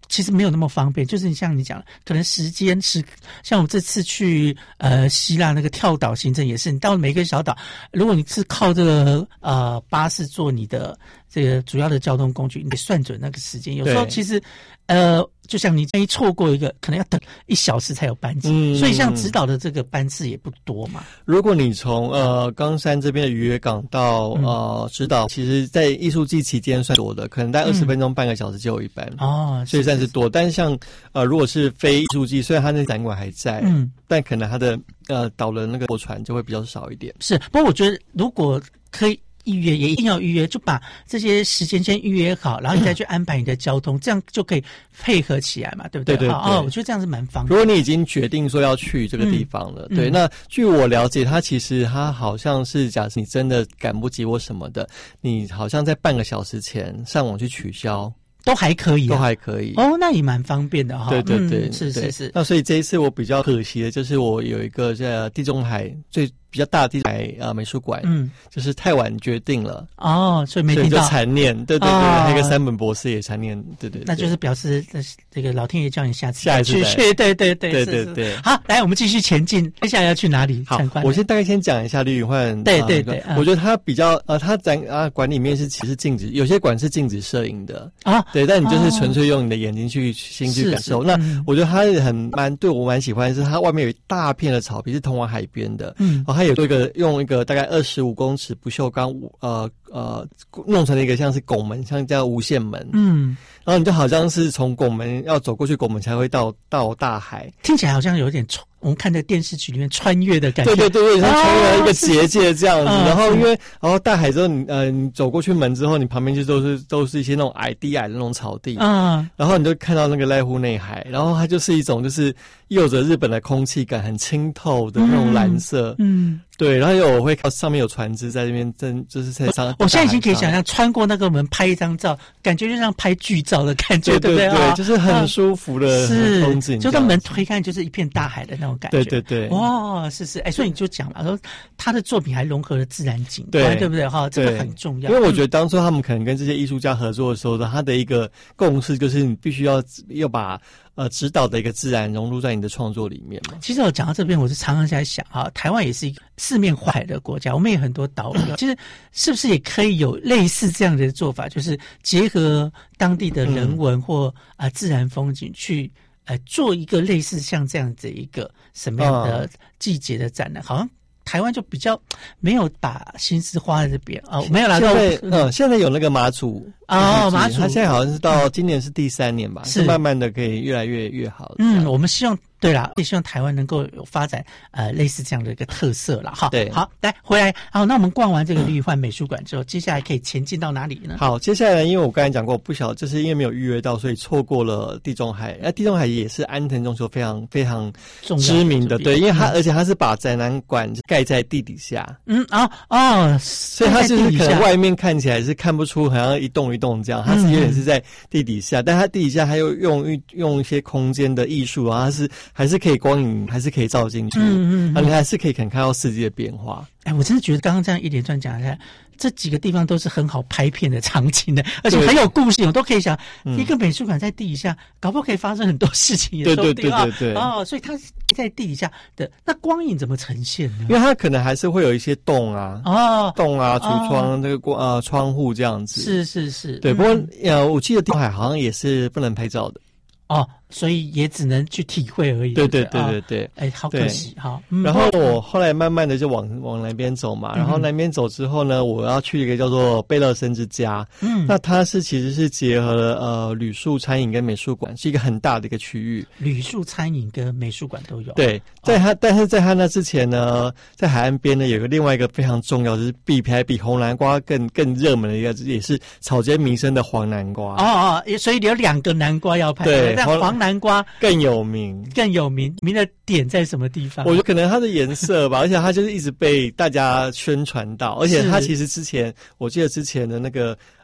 [SPEAKER 6] 其实没有那么方便，就是像你讲，可能时间是像我们这次去呃希腊那个跳岛行程也是，你到每个小岛，如果你是靠这个呃巴士做你的这个主要的交通工具，你得算准那个时间。有时候其实呃，就像你万一错过一个，可能要等一小时才有班机，嗯、所以像直岛的这个班次也不多嘛。
[SPEAKER 7] 如果你从呃冈山这边的渔约港到、嗯、呃直岛，其实在艺术季期间算多的，可能在二十分钟、半个小时就有一班
[SPEAKER 6] 哦，
[SPEAKER 7] 所以算是多。但是像呃，如果是非艺术季，虽然它那展馆还在，嗯，但可能它的呃岛的那个货船就会比较少一点。
[SPEAKER 6] 是，不过我觉得如果可以预约，也一定要预约，就把这些时间先预约好，然后你再去安排你的交通，这样就可以配合起来嘛，对不对？
[SPEAKER 7] 对对对。
[SPEAKER 6] 哦，我觉得这样是蛮方便。
[SPEAKER 7] 如果你已经决定说要去这个地方了，嗯、对，那据我了解，它其实它好像是，假设你真的赶不及或什么的，你好像在半个小时前上网去取消。
[SPEAKER 6] 都还可以、啊，
[SPEAKER 7] 都还可以
[SPEAKER 6] 哦，那也蛮方便的哈。
[SPEAKER 7] 对对对，
[SPEAKER 6] 嗯、是是是。
[SPEAKER 7] 那所以这一次我比较可惜的就是我有一个在地中海最比较大的地中海呃美术馆，嗯，就是太晚决定了
[SPEAKER 6] 哦，所以没听到，
[SPEAKER 7] 所以就残念，对对对，哦、那个山本博士也残念，对 对, 对，
[SPEAKER 6] 那就是表示这个老天爷叫你下次
[SPEAKER 7] 下一次
[SPEAKER 6] 去，对对对对
[SPEAKER 7] 对对对。
[SPEAKER 6] 好，来我们继续前进，接下来要去哪里参观？
[SPEAKER 7] 我先大概先讲一下李允焕，
[SPEAKER 6] 对对对，
[SPEAKER 7] 呃、我觉得他比较呃，他展啊馆里面是其实禁止，有些馆是禁止摄影的啊，对，但你就是纯粹用你的眼睛去心去感受。那我觉得他很蛮对我蛮喜欢的是，他外面有一大片的草皮是通往海边的，嗯，然后他有一个用一个大概二十五公尺不锈钢呃呃弄成了一个像是拱门，像叫无限门，嗯，然后你就好像是从拱门要走过去，拱门才会到到大海，
[SPEAKER 6] 听起来好像有点冲。我们看在电视剧里面穿越的感觉，
[SPEAKER 7] 对对对对，像穿越一个结界这样子。哦、然后因为然后大海之后，你呃你走过去门之后，你旁边就都是都是一些那种矮低矮的那种草地，嗯，然后你就看到那个濑户内海，然后它就是一种就是有着日本的空气感，很清透的那种蓝色，嗯。嗯对，然后有我会看上面有船只在那边，真就是在上。
[SPEAKER 6] 我现在已经可以想象穿过那个门拍一张照，感觉就像拍剧照的感觉，
[SPEAKER 7] 对
[SPEAKER 6] 对不对？
[SPEAKER 7] 对，就是很舒服的风景。
[SPEAKER 6] 就那门推开就是一片大海的那种感觉。
[SPEAKER 7] 对对对。
[SPEAKER 6] 哇，是是，哎，所以你就讲嘛，说他的作品还融合了自然景观，对不对？哈，这个很重要。
[SPEAKER 7] 因为我觉得当初他们可能跟这些艺术家合作的时候，他的一个共识就是你必须要要把。呃，指导的一个自然融入在你的创作里面嘛。
[SPEAKER 6] 其实我讲到这边，我是常常在想啊，台湾也是一个四面环海的国家，我们也很多岛屿。其实是不是也可以有类似这样的做法，就是结合当地的人文或啊、呃、自然风景去呃做一个类似像这样子一个什么样的季节的展览？好像台湾就比较没有把心思花在这边哦，没有啦。
[SPEAKER 7] 现在嗯，现在有那个马祖。
[SPEAKER 6] 哦，马祖，
[SPEAKER 7] 他现在好像是到今年是第三年吧，是慢慢的可以越来越越好。
[SPEAKER 6] 嗯，我们希望对啦，也希望台湾能够有发展呃类似这样的一个特色啦。哈。
[SPEAKER 7] 对，
[SPEAKER 6] 好，来回来，好，那我们逛完这个旅焕美术馆之后，接下来可以前进到哪里呢？
[SPEAKER 7] 好，接下来因为我刚才讲过，我不晓得就是因为没有预约到，所以错过了地中海。那、呃、地中海也是安藤忠雄非常非常知名的，对，因为他、嗯、而且他是把展览馆盖在地底下。嗯啊哦，所以他就是可能外面看起来是看不出好像一栋一栋这样，他是。有点是在地底下，但它地底下还有用用一些空间的艺术啊，它是还是可以光影，还是可以照进去，嗯嗯，啊，你还是可以看看到世界的变化。
[SPEAKER 6] 哎，我真的觉得刚刚这样一连串讲下来，这几个地方都是很好拍片的场景的，而且很有故事，我都可以想，一个美术馆在地底下，搞不好可以发生很多事情，也说不定啊。对对对对对。哦，所以它在地底下的那光影怎么呈现呢？
[SPEAKER 7] 因为它可能还是会有一些洞啊，哦，洞啊，橱窗这个光呃窗户这样子。
[SPEAKER 6] 是是是。
[SPEAKER 7] 对，不过呃，我记得地中海好像也是不能拍照的。
[SPEAKER 6] 哦，所以也只能去体会而已。
[SPEAKER 7] 对对对对对，
[SPEAKER 6] 哎、哦，好可惜哈、嗯。
[SPEAKER 7] 然后我后来慢慢的就往往南边走嘛，然后南边走之后呢，我要去一个叫做贝勒森之家。嗯，那它是其实是结合了呃旅宿、餐饮跟美术馆，是一个很大的一个区域。
[SPEAKER 6] 旅宿、餐饮跟美术馆都有。
[SPEAKER 7] 对，在它、哦、但是在它那之前呢，在海岸边呢有个另外一个非常重要，就是比拍比红南瓜更更热门的一个，也是草间弥生的黄南瓜。
[SPEAKER 6] 哦哦，所以有两个南瓜要拍。
[SPEAKER 7] 对，
[SPEAKER 6] 但黄南瓜。
[SPEAKER 7] 更有名，
[SPEAKER 6] 更有名，名的点在什么地方？
[SPEAKER 7] 我觉得可能它的颜色吧，而且它就是一直被大家宣传到，而且它其实之前，我记得之前的那个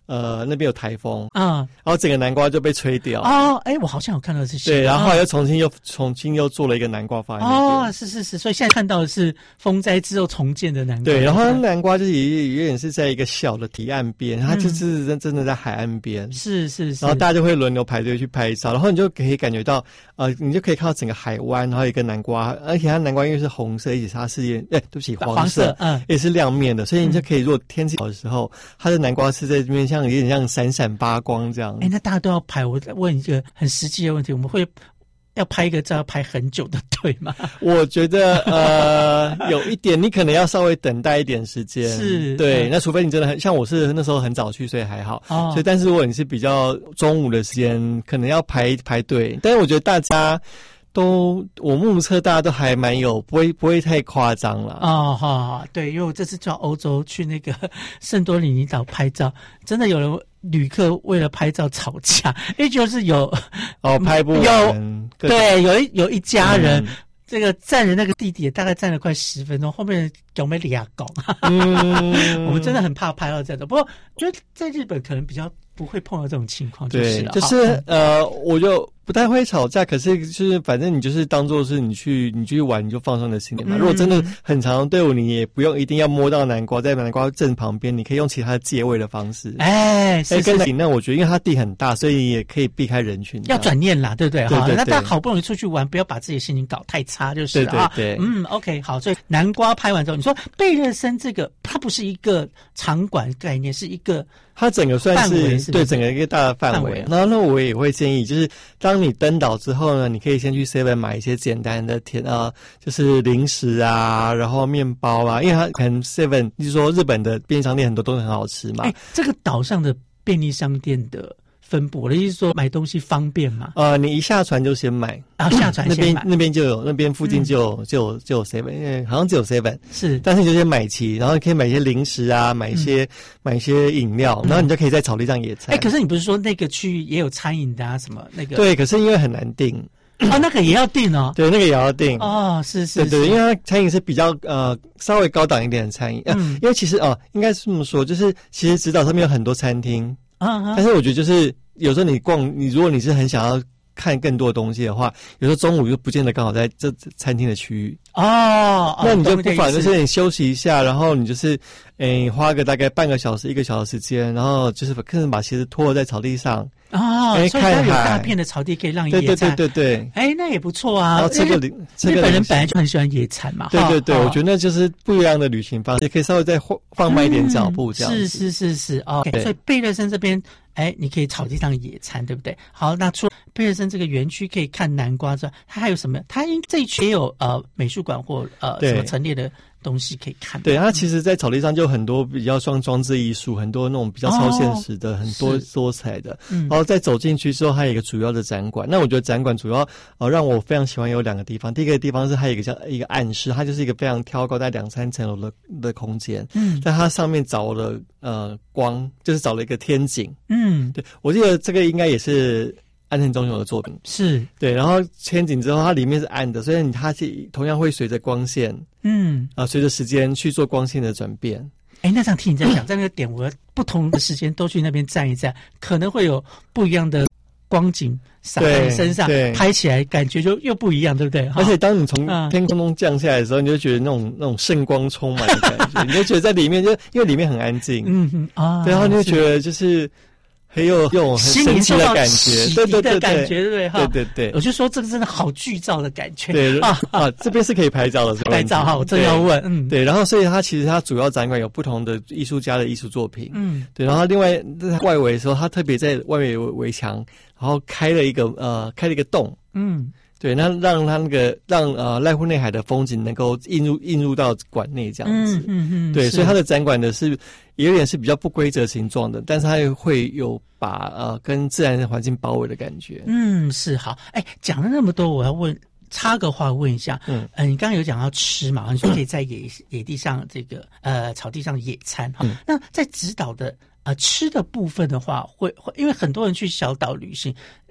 [SPEAKER 7] 呃那边有台风，
[SPEAKER 6] 嗯，
[SPEAKER 7] 然后整个南瓜就被吹掉。
[SPEAKER 6] 哦，哎，我好像有看到这些。
[SPEAKER 7] 对，然后后来又重新又、哦、重新又做了一个南瓜放在那边。
[SPEAKER 6] 哦，是是是，所以现在看到的是风灾之后重建的南瓜。
[SPEAKER 7] 对，然后南瓜就是也有点是在一个小的堤岸边，它就是真真的在海岸边。
[SPEAKER 6] 是是是。
[SPEAKER 7] 然后大家就会轮流排队去拍照，然后你就可以感觉到，呃，你就可以看到整个海湾，然后一个南瓜，而且它南瓜因为是红色，而且它是哎，对不起，黄色，
[SPEAKER 6] 黄色嗯，
[SPEAKER 7] 也是亮面的，所以你就可以，如果天气好的时候，它的南瓜是在这边像有点像闪闪发光这样。
[SPEAKER 6] 哎，那大家都要排。我问一个很实际的问题，我们会要拍一个照要拍很久的队吗？
[SPEAKER 7] 我觉得呃有一点，你可能要稍微等待一点时间。
[SPEAKER 6] 是，
[SPEAKER 7] 对，那除非你真的很像我是那时候很早去，所以还好。
[SPEAKER 6] 哦，
[SPEAKER 7] 所以但是如果你是比较中午的时间，可能要排排队。但是我觉得大家都，我目测大家都还蛮有，不会不会太夸张了。
[SPEAKER 6] 哦，好好，对，因为我这次到欧洲去那个圣多里尼岛拍照，真的有人旅客为了拍照吵架，因为就是有
[SPEAKER 7] 哦拍不完，
[SPEAKER 6] 有对有一有一家人。嗯，这个站的那个地点大概站了快十分钟，后面有没俩拱？嗯，我们真的很怕拍到这种。不过，我觉得在日本可能比较不会碰到这种情况，就是了。
[SPEAKER 7] 对，就是呃，我就不太会吵架，可是就是反正你就是当做是你去你去玩，你就放松的心情嘛。嗯，如果真的很长的队伍，你也不用一定要摸到南瓜，在南瓜正旁边，你可以用其他的借位的方式。
[SPEAKER 6] 哎，是是是。
[SPEAKER 7] 那我觉得因为它地很大，所以也可以避开人群。
[SPEAKER 6] 要转念啦，对不对？
[SPEAKER 7] 对对对。
[SPEAKER 6] 那大家好不容易出去玩，不要把自己的心情搞太差，就是了。
[SPEAKER 7] 对对对。
[SPEAKER 6] 嗯 ，OK， 好。所以南瓜拍完之后，你说贝勒森这个，它不是一个场馆概念，是一个。
[SPEAKER 7] 它整个算是, 是对整个一个大的范围，然后呢，我也会建议，就是当你登岛之后呢，你可以先去 seven 买一些简单的甜啊，就是零食啊，然后面包啊，因为它可能 seven 就是说日本的便利商店很多都很好吃嘛。
[SPEAKER 6] 哎，这个岛上的便利商店的分布，我的意思是说买东西方便吗？
[SPEAKER 7] 呃，你一下船就先买，
[SPEAKER 6] 啊，下船先买，
[SPEAKER 7] 那边那边就有，那边附近就有、嗯、就有就有 seven， 因为好像只有 seven，
[SPEAKER 6] 是，
[SPEAKER 7] 但是你就先买齐，然后你可以买一些零食啊，买一些、嗯、买一些饮料，然后你就可以在草地上野餐。
[SPEAKER 6] 哎、欸，可是你不是说那个区域也有餐饮的啊？什么那个？
[SPEAKER 7] 对，可是因为很难订。
[SPEAKER 6] 哦，那个也要订哦。
[SPEAKER 7] 对，那个也要订。
[SPEAKER 6] 哦，是是是。
[SPEAKER 7] 对对，因为它餐饮是比较呃稍微高档一点的餐饮，嗯，因为其实哦、呃，应该是这么说，就是其实直岛上面有很多餐厅，啊，但是我觉得就是有时候你逛，你如果你是很想要看更多的东西的话，有时候中午就不见得刚好在这餐厅的区域
[SPEAKER 6] 哦，
[SPEAKER 7] 那你就不妨就是你休息一下，然后你就是诶、欸、花个大概半个小时一个小时时间，然后就是可能把鞋子脱在草地上。
[SPEAKER 6] 哦，欸、所以它有大片的草地可以让野餐，
[SPEAKER 7] 对对对对对，
[SPEAKER 6] 哎、欸，那也不错啊。
[SPEAKER 7] 然后吃个零，
[SPEAKER 6] 日本人本来就很喜欢野餐嘛。
[SPEAKER 7] 对对对，我觉得那就是不一样的旅行方式，也可以稍微再放慢一点脚步这样子。
[SPEAKER 6] 嗯、是是是是哦。所以贝勒森这边，哎、欸，你可以草地上野餐，对不对？好，那除了贝勒森这个园区可以看南瓜之外，它还有什么？它因这一区也有呃美术馆或呃什么陈列的东西可以看。
[SPEAKER 7] 对，它其实在草地上就很多比较像装置艺术，很多那种比较超现实的，哦、很多多彩的。嗯，然后再走进去之后，还有一个主要的展馆。那我觉得展馆主要呃让我非常喜欢有两个地方。第一个地方是它有一个叫一个暗室，它就是一个非常挑高在两三层楼的的空间。嗯，在它上面找了呃光，就是找了一个天井。嗯，对，我记得这个应该也是安藤忠雄的作品。
[SPEAKER 6] 是
[SPEAKER 7] 对，然后天井之后，它里面是暗的，所以它是同样会随着光线，嗯啊、呃，随着时间去做光线的转变。
[SPEAKER 6] 哎，那这样听你在讲，在那个点，我不同的时间都去那边站一站，可能会有不一样的光景洒在你身上，拍起来感觉就又不一样，对不对？
[SPEAKER 7] 而且当你从天空中降下来的时候，你就觉得那种那种圣光充满的感觉，你就觉得在里面就因为里面很安静，嗯哼啊，然后你就觉得就是很有用很神奇的感觉，
[SPEAKER 6] 对对对，感觉对不对？
[SPEAKER 7] 对对对，
[SPEAKER 6] 我就说这个真的好剧照的感觉。
[SPEAKER 7] 对啊啊，这边是可以拍照的，
[SPEAKER 6] 拍照哈，我正要问，嗯，
[SPEAKER 7] 对，然后所以它其实它主要展馆有不同的艺术家的艺术作品，嗯，对，然后另外在外围的时候，它特别在外围围墙，然后开了一个呃开了一个洞，嗯。对，那让他那个让呃濑户内海的风景能够映入映入到馆内这样子，嗯嗯嗯，对，所以它的展馆的是有点是比较不规则形状的，但是它又会有把呃跟自然的环境包围的感觉。
[SPEAKER 6] 嗯，是好，哎，讲了那么多，我要问插个话问一下，嗯，呃，你刚刚有讲到吃嘛，你说可以在野野地上这个呃草地上野餐哈、嗯，那在直岛的。呃，吃的部分的话，会会因为很多人去小岛旅行，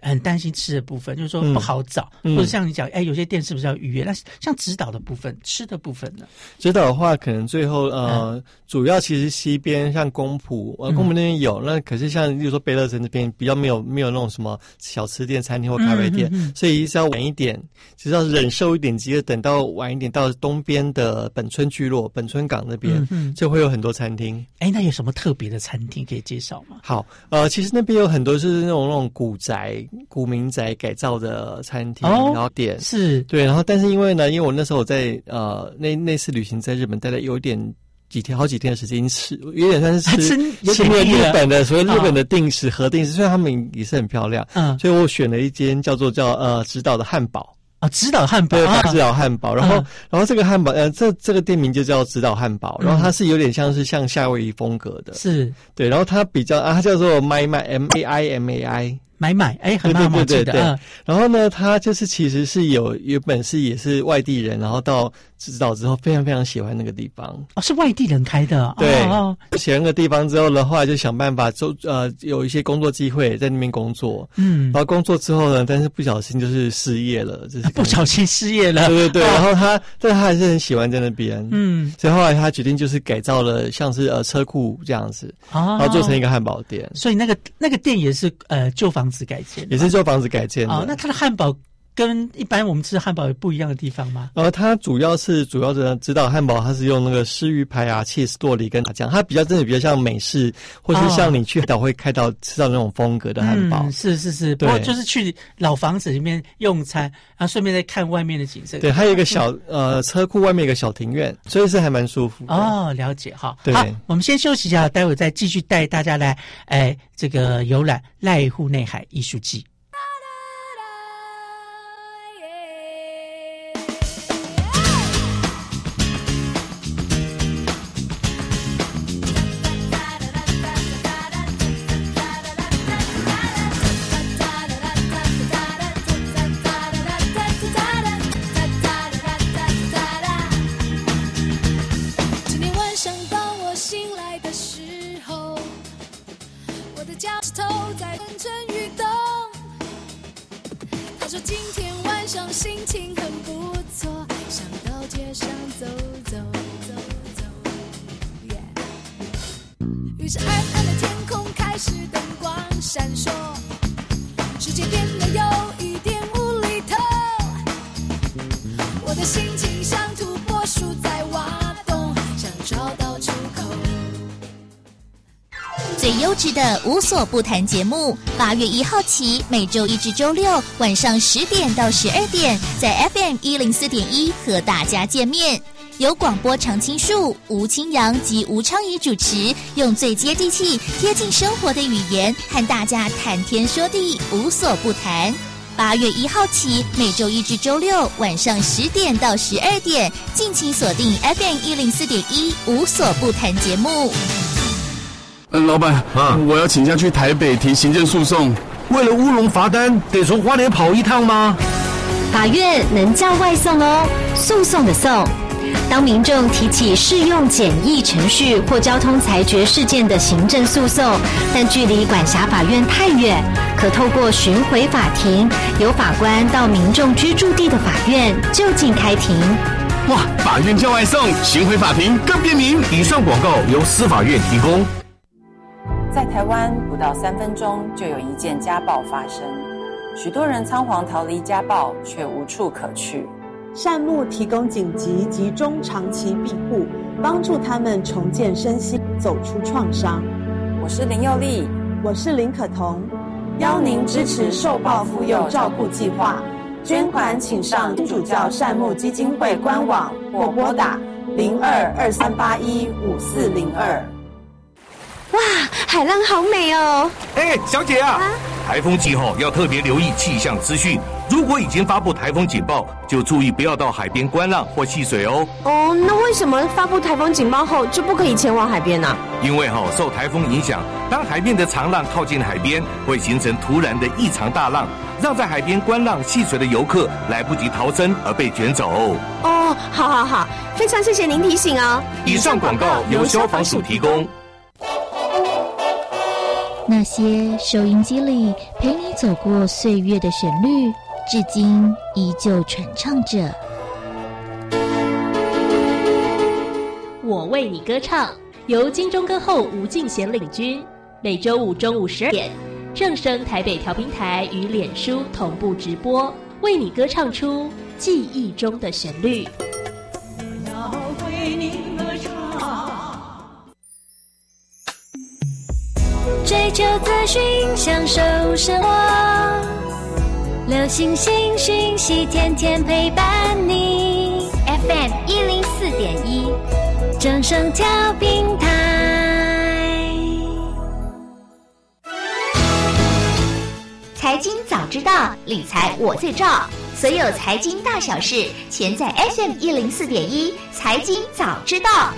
[SPEAKER 6] 很担心吃的部分，就是说不好找，嗯、或者像你讲，哎，有些店是不是要预约？那像直岛的部分，吃的部分呢？
[SPEAKER 7] 直岛的话，可能最后呃，嗯、主要其实西边像宫浦，呃，宫浦那边有，嗯、那可是像例如说北乐城这边比较没有没有那种什么小吃店、餐厅或咖啡店，嗯嗯嗯、所以是要晚一点，就是要忍受一点机会，等到晚一点到东边的本村聚落、本村港那边，嗯嗯、就会有很多餐厅。
[SPEAKER 6] 哎，那有什么特别的餐厅可以介绍吗？
[SPEAKER 7] 好，呃，其实那边有很多是那种那种古宅、古民宅改造的餐厅，哦、然后店
[SPEAKER 6] 是
[SPEAKER 7] 对，然后但是因为呢，因为我那时候我在呃那那次旅行在日本待了有点几天好几天的时间，吃有点算是吃吃了日本的所谓日本的定食、和定食，虽然他们也是很漂亮，嗯，所以我选了一间叫做叫呃直岛的汉堡。
[SPEAKER 6] 啊，直岛汉堡，
[SPEAKER 7] 对，直岛汉堡。然后，嗯、然后这个汉堡，呃，这这个店名就叫直岛汉堡。然后它是有点像是像夏威夷风格的，
[SPEAKER 6] 是
[SPEAKER 7] 对。然后它比较啊，它叫做 My My M A I M A I。
[SPEAKER 6] 买买哎，很蛮好记的。嗯、
[SPEAKER 7] 然后呢，他就是其实是有原本是也是外地人，然后到直岛之后非常非常喜欢那个地方。
[SPEAKER 6] 哦，是外地人开的。
[SPEAKER 7] 对，
[SPEAKER 6] 哦、
[SPEAKER 7] 喜欢那个地方之后的话，就想办法周呃有一些工作机会在那边工作。嗯，然后工作之后呢，但是不小心就是失业了，就是
[SPEAKER 6] 不小心失业了。
[SPEAKER 7] 对对对，哦、然后他但他还是很喜欢在那边。嗯，所以后来他决定就是改造了像是呃车库这样子，哦、然后做成一个汉堡店。
[SPEAKER 6] 所以那个那个店也是呃旧房子改建的，
[SPEAKER 7] 也是旧房子改建的。
[SPEAKER 6] 哦，那它的汉堡跟一般我们吃的汉堡有不一样的地方吗？
[SPEAKER 7] 然后它主要是主要的直岛汉堡，它是用那个湿鱼排啊、cheese 剁梨跟打酱，它比较真的比较像美式，或是像你去岛会开到吃到那种风格的汉堡。
[SPEAKER 6] 嗯、是是是，不过就是去老房子里面用餐，然后顺便再看外面的景色。
[SPEAKER 7] 对，还有一个小呃车库外面有一个小庭院，所以是还蛮舒服的。
[SPEAKER 6] 哦，了解哈。好，我们先休息一下，待会再继续带大家来哎这个游览濑户内海艺术季。
[SPEAKER 13] 最优质的无所不谈节目，八月一号起，每周一至周六晚上十点到十二点，在 F M 一零四点一和大家见面。由广播常青树、吴清扬及吴昌仪主持，用最接地气、贴近生活的语言，和大家谈天说地，无所不谈。八月一号起，每周一至周六晚上十点到十二点，敬请锁定 F M 一零四点一无所不谈节目。
[SPEAKER 14] 嗯，老板啊，我要请假去台北提行政诉讼。
[SPEAKER 15] 为了乌龙罚单，得从花莲跑一趟吗？
[SPEAKER 16] 法院能叫外送哦，诉讼的讼。当民众提起适用简易程序或交通裁决事件的行政诉讼，但距离管辖法院太远，可透过巡回法庭，由法官到民众居住地的法院就近开庭。
[SPEAKER 14] 哇，法院叫外送，巡回法庭更便民。
[SPEAKER 15] 以上广告由司法院提供。
[SPEAKER 17] 在台湾，不到三分钟就有一件家暴发生，许多人仓皇逃离家暴，却无处可去。
[SPEAKER 18] 善牧提供紧急及中长期庇护，帮助他们重建身心，走出创伤。
[SPEAKER 17] 我是林佑丽，
[SPEAKER 18] 我是林可彤，
[SPEAKER 17] 邀您支持受暴妇幼照顾计划，捐款请上天主教善牧基金会官网或拨打零二二三八一五四零二。
[SPEAKER 16] 哇，海浪好美哦！
[SPEAKER 10] 哎，小姐啊，啊台风季后要特别留意气象资讯。如果已经发布台风警报，就注意不要到海边观浪或戏水哦。
[SPEAKER 16] 哦，那为什么发布台风警报后就不可以前往海边呢？
[SPEAKER 10] 因为哈、哦，受台风影响，当海面的长浪靠近海边，会形成突然的异常大浪，让在海边观浪戏水的游客来不及逃生而被卷走。
[SPEAKER 16] 哦，好好好，非常谢谢您提醒哦。
[SPEAKER 10] 以上广告由消防署提供。
[SPEAKER 13] 那些收音机里陪你走过岁月的旋律，至今依旧传唱着。
[SPEAKER 8] 我为你歌唱，由金钟歌后吴敬贤领军，每周五中午十二点，正声台北调频台与脸书同步直播，为你歌唱出记忆中的旋律。
[SPEAKER 2] 我要为你歌唱，追求资讯，享受生活，流行新讯息，天天陪伴你。F M 一零四点一，正声调频台。
[SPEAKER 13] 财经早知道，理财我最照。所有财经大小事，全在 F M 一零四点一财经早知道。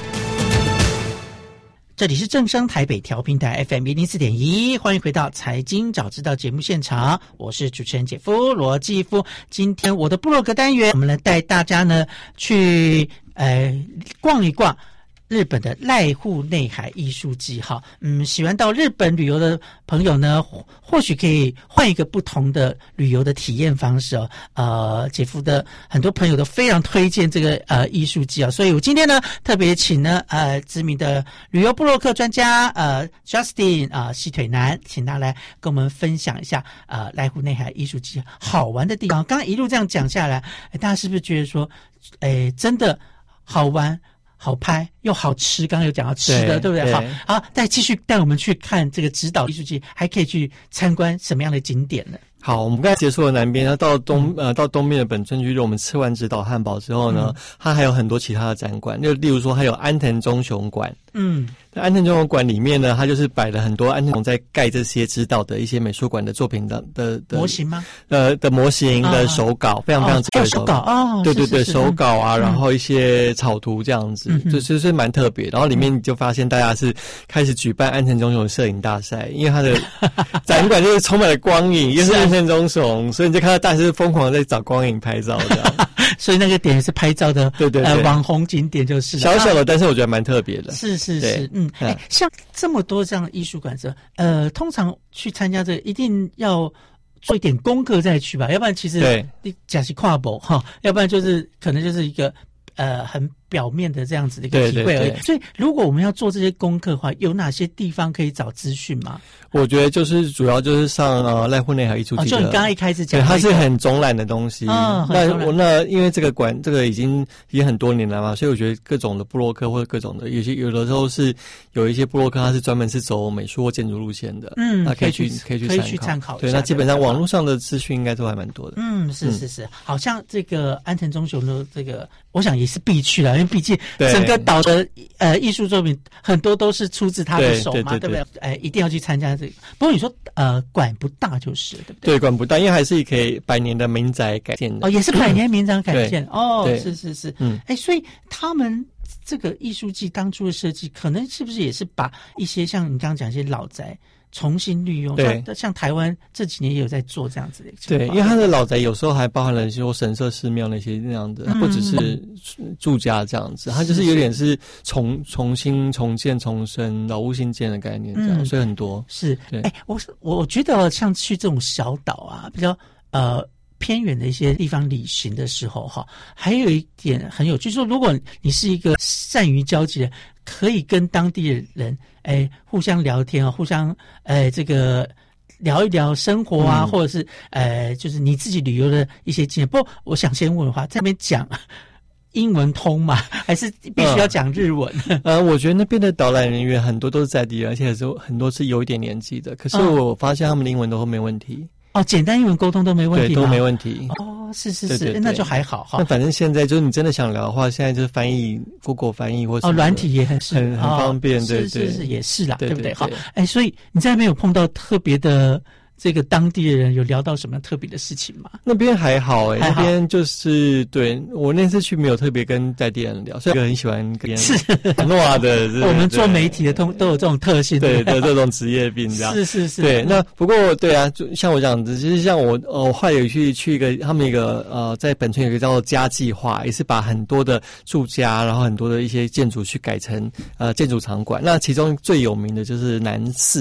[SPEAKER 6] 这里是正声台北调频台 F M 一零四点一，欢迎回到财经早知道节目现场，我是主持人姐夫罗继夫。今天我的部落格单元，我们来带大家呢去呃逛一逛日本的濑户内海艺术季。哈，嗯，喜欢到日本旅游的朋友呢，或许可以换一个不同的旅游的体验方式哦。呃，姐夫的很多朋友都非常推荐这个呃艺术季啊，所以我今天呢特别请呢呃知名的旅游部落客专家呃 Justin 啊、呃、细腿男，请他来跟我们分享一下呃濑户内海艺术季好玩的地方。刚刚一路这样讲下来，大家是不是觉得说，哎，真的好玩？好拍又好吃，刚刚有讲到吃的， 对, 对不对？好，好，再继续带我们去看这个指导艺术季，还可以去参观什么样的景点呢？
[SPEAKER 7] 好，我们刚才结束了南边，到东呃到东边的本村区，我们吃完指导汉堡之后呢，嗯、它还有很多其他的展馆，就例如说还有安藤忠雄馆。嗯，安藤忠雄馆里面呢，它就是摆了很多安藤忠在盖这些指导的一些美术馆的作品的的的
[SPEAKER 6] 模型吗？
[SPEAKER 7] 呃的模型的手稿，哦、非常非常值得
[SPEAKER 6] 手稿哦，
[SPEAKER 7] 对对对，
[SPEAKER 6] 是是是
[SPEAKER 7] 手稿啊，嗯、然后一些草图这样子，嗯、就就是蛮特别。然后里面你就发现大家是开始举办安藤忠雄的摄影大赛，因为它的展馆就是充满了光影，又是安藤忠雄。所以你就看到大家是疯狂的在找光影拍照这样，
[SPEAKER 6] 所以那个点是拍照的，对对对，呃，网红景点就是
[SPEAKER 7] 小小的，啊、但是我觉得蛮特别的。
[SPEAKER 6] 是是是，嗯，哎、欸，像这么多这样的艺术馆是，呃，通常去参加这个一定要做一点功课再去吧，要不然其实你假是跨博哈，要不然就是可能就是一个呃很表面的这样子的一个体会而已。对对对，所以如果我们要做这些功课的话，有哪些地方可以找资讯吗？
[SPEAKER 7] 我觉得就是主要就是上呃濑户内海艺术季的，
[SPEAKER 6] 哦，就你刚刚一开始讲，
[SPEAKER 7] 对，它是很总览的东西。哦、那我那因为这个馆这个已经已经很多年了嘛，所以我觉得各种的部落客或者各种的，有些有的时候是有一些部落客，它是专门是走美术或建筑路线的，嗯，那可以去可以去
[SPEAKER 6] 可以去参考一下。
[SPEAKER 7] 对，那基本上网络上的资讯应该都还蛮多的。
[SPEAKER 6] 嗯，是是是，嗯、好像这个安藤忠雄的这个，我想也是必去了，因为毕竟整个岛的呃艺术作品很多都是出自他的手嘛， 对, 对, 对, 对不对？哎，一定要去参加这个。不过你说呃馆不大就是，对不对？
[SPEAKER 7] 对，馆不大，因为还是可以百年的民宅改建的。
[SPEAKER 6] 哦，也是百年民宅改建哦，是是是，
[SPEAKER 7] 嗯，
[SPEAKER 6] 哎，所以他们这个艺术季当初的设计，可能是不是也是把一些像你刚刚讲一些老宅重新利用？对，像台湾这几年也有在做这样子的情况。
[SPEAKER 7] 对，因为它的老宅有时候还包含了说神社、寺庙那些那样的，不只是住家这样子，它就是有点是重重新重建、重生、老屋新建的概念这样，嗯、所以很多
[SPEAKER 6] 是。对，哎，我我觉得像去这种小岛啊，比较呃。偏远的一些地方旅行的时候哈，还有一点很有趣，就是说如果你是一个善于交际的，可以跟当地的人哎互相聊天啊，互相哎这个聊一聊生活啊，嗯、或者是呃就是你自己旅游的一些经验。不过我想先问的话，这边讲英文通吗？还是必须要讲日文？
[SPEAKER 7] 嗯、呃，我觉得那边的导览人员很多都是在地人，而且有很多是有一点年纪的。可是我发现他们的英文都没问题。
[SPEAKER 6] 哦，简单英文沟通都没问题吗？
[SPEAKER 7] 对，都没问题。
[SPEAKER 6] 哦，是是是，对对对，那就还好哈。
[SPEAKER 7] 那反正现在就是你真的想聊的话，现在就是翻译 Google 翻译或是
[SPEAKER 6] 哦，软体也很
[SPEAKER 7] 很很方便，
[SPEAKER 6] 哦、
[SPEAKER 7] 对对，
[SPEAKER 6] 是是是，也是啦，
[SPEAKER 7] 对对对，
[SPEAKER 6] 对不对？好，哎，所以你在那边有碰到特别的这个当地的人，有聊到什么特别的事情吗？
[SPEAKER 7] 那边还好哎、欸，那边就是对我那次去没有特别跟在地人聊，所以我很喜欢跟别人
[SPEAKER 6] 是
[SPEAKER 7] 诺啊的。
[SPEAKER 6] 我们做媒体的都都有这种特性，
[SPEAKER 7] 对对，这种职业病这样。
[SPEAKER 6] 是是是。
[SPEAKER 7] 对，那不过对啊，就像我讲的，其实像我呃，我后来有去去一个他们一个呃，在本村有一个叫做家计划，也是把很多的住家，然后很多的一些建筑去改成呃建筑场馆。那其中最有名的就是南寺。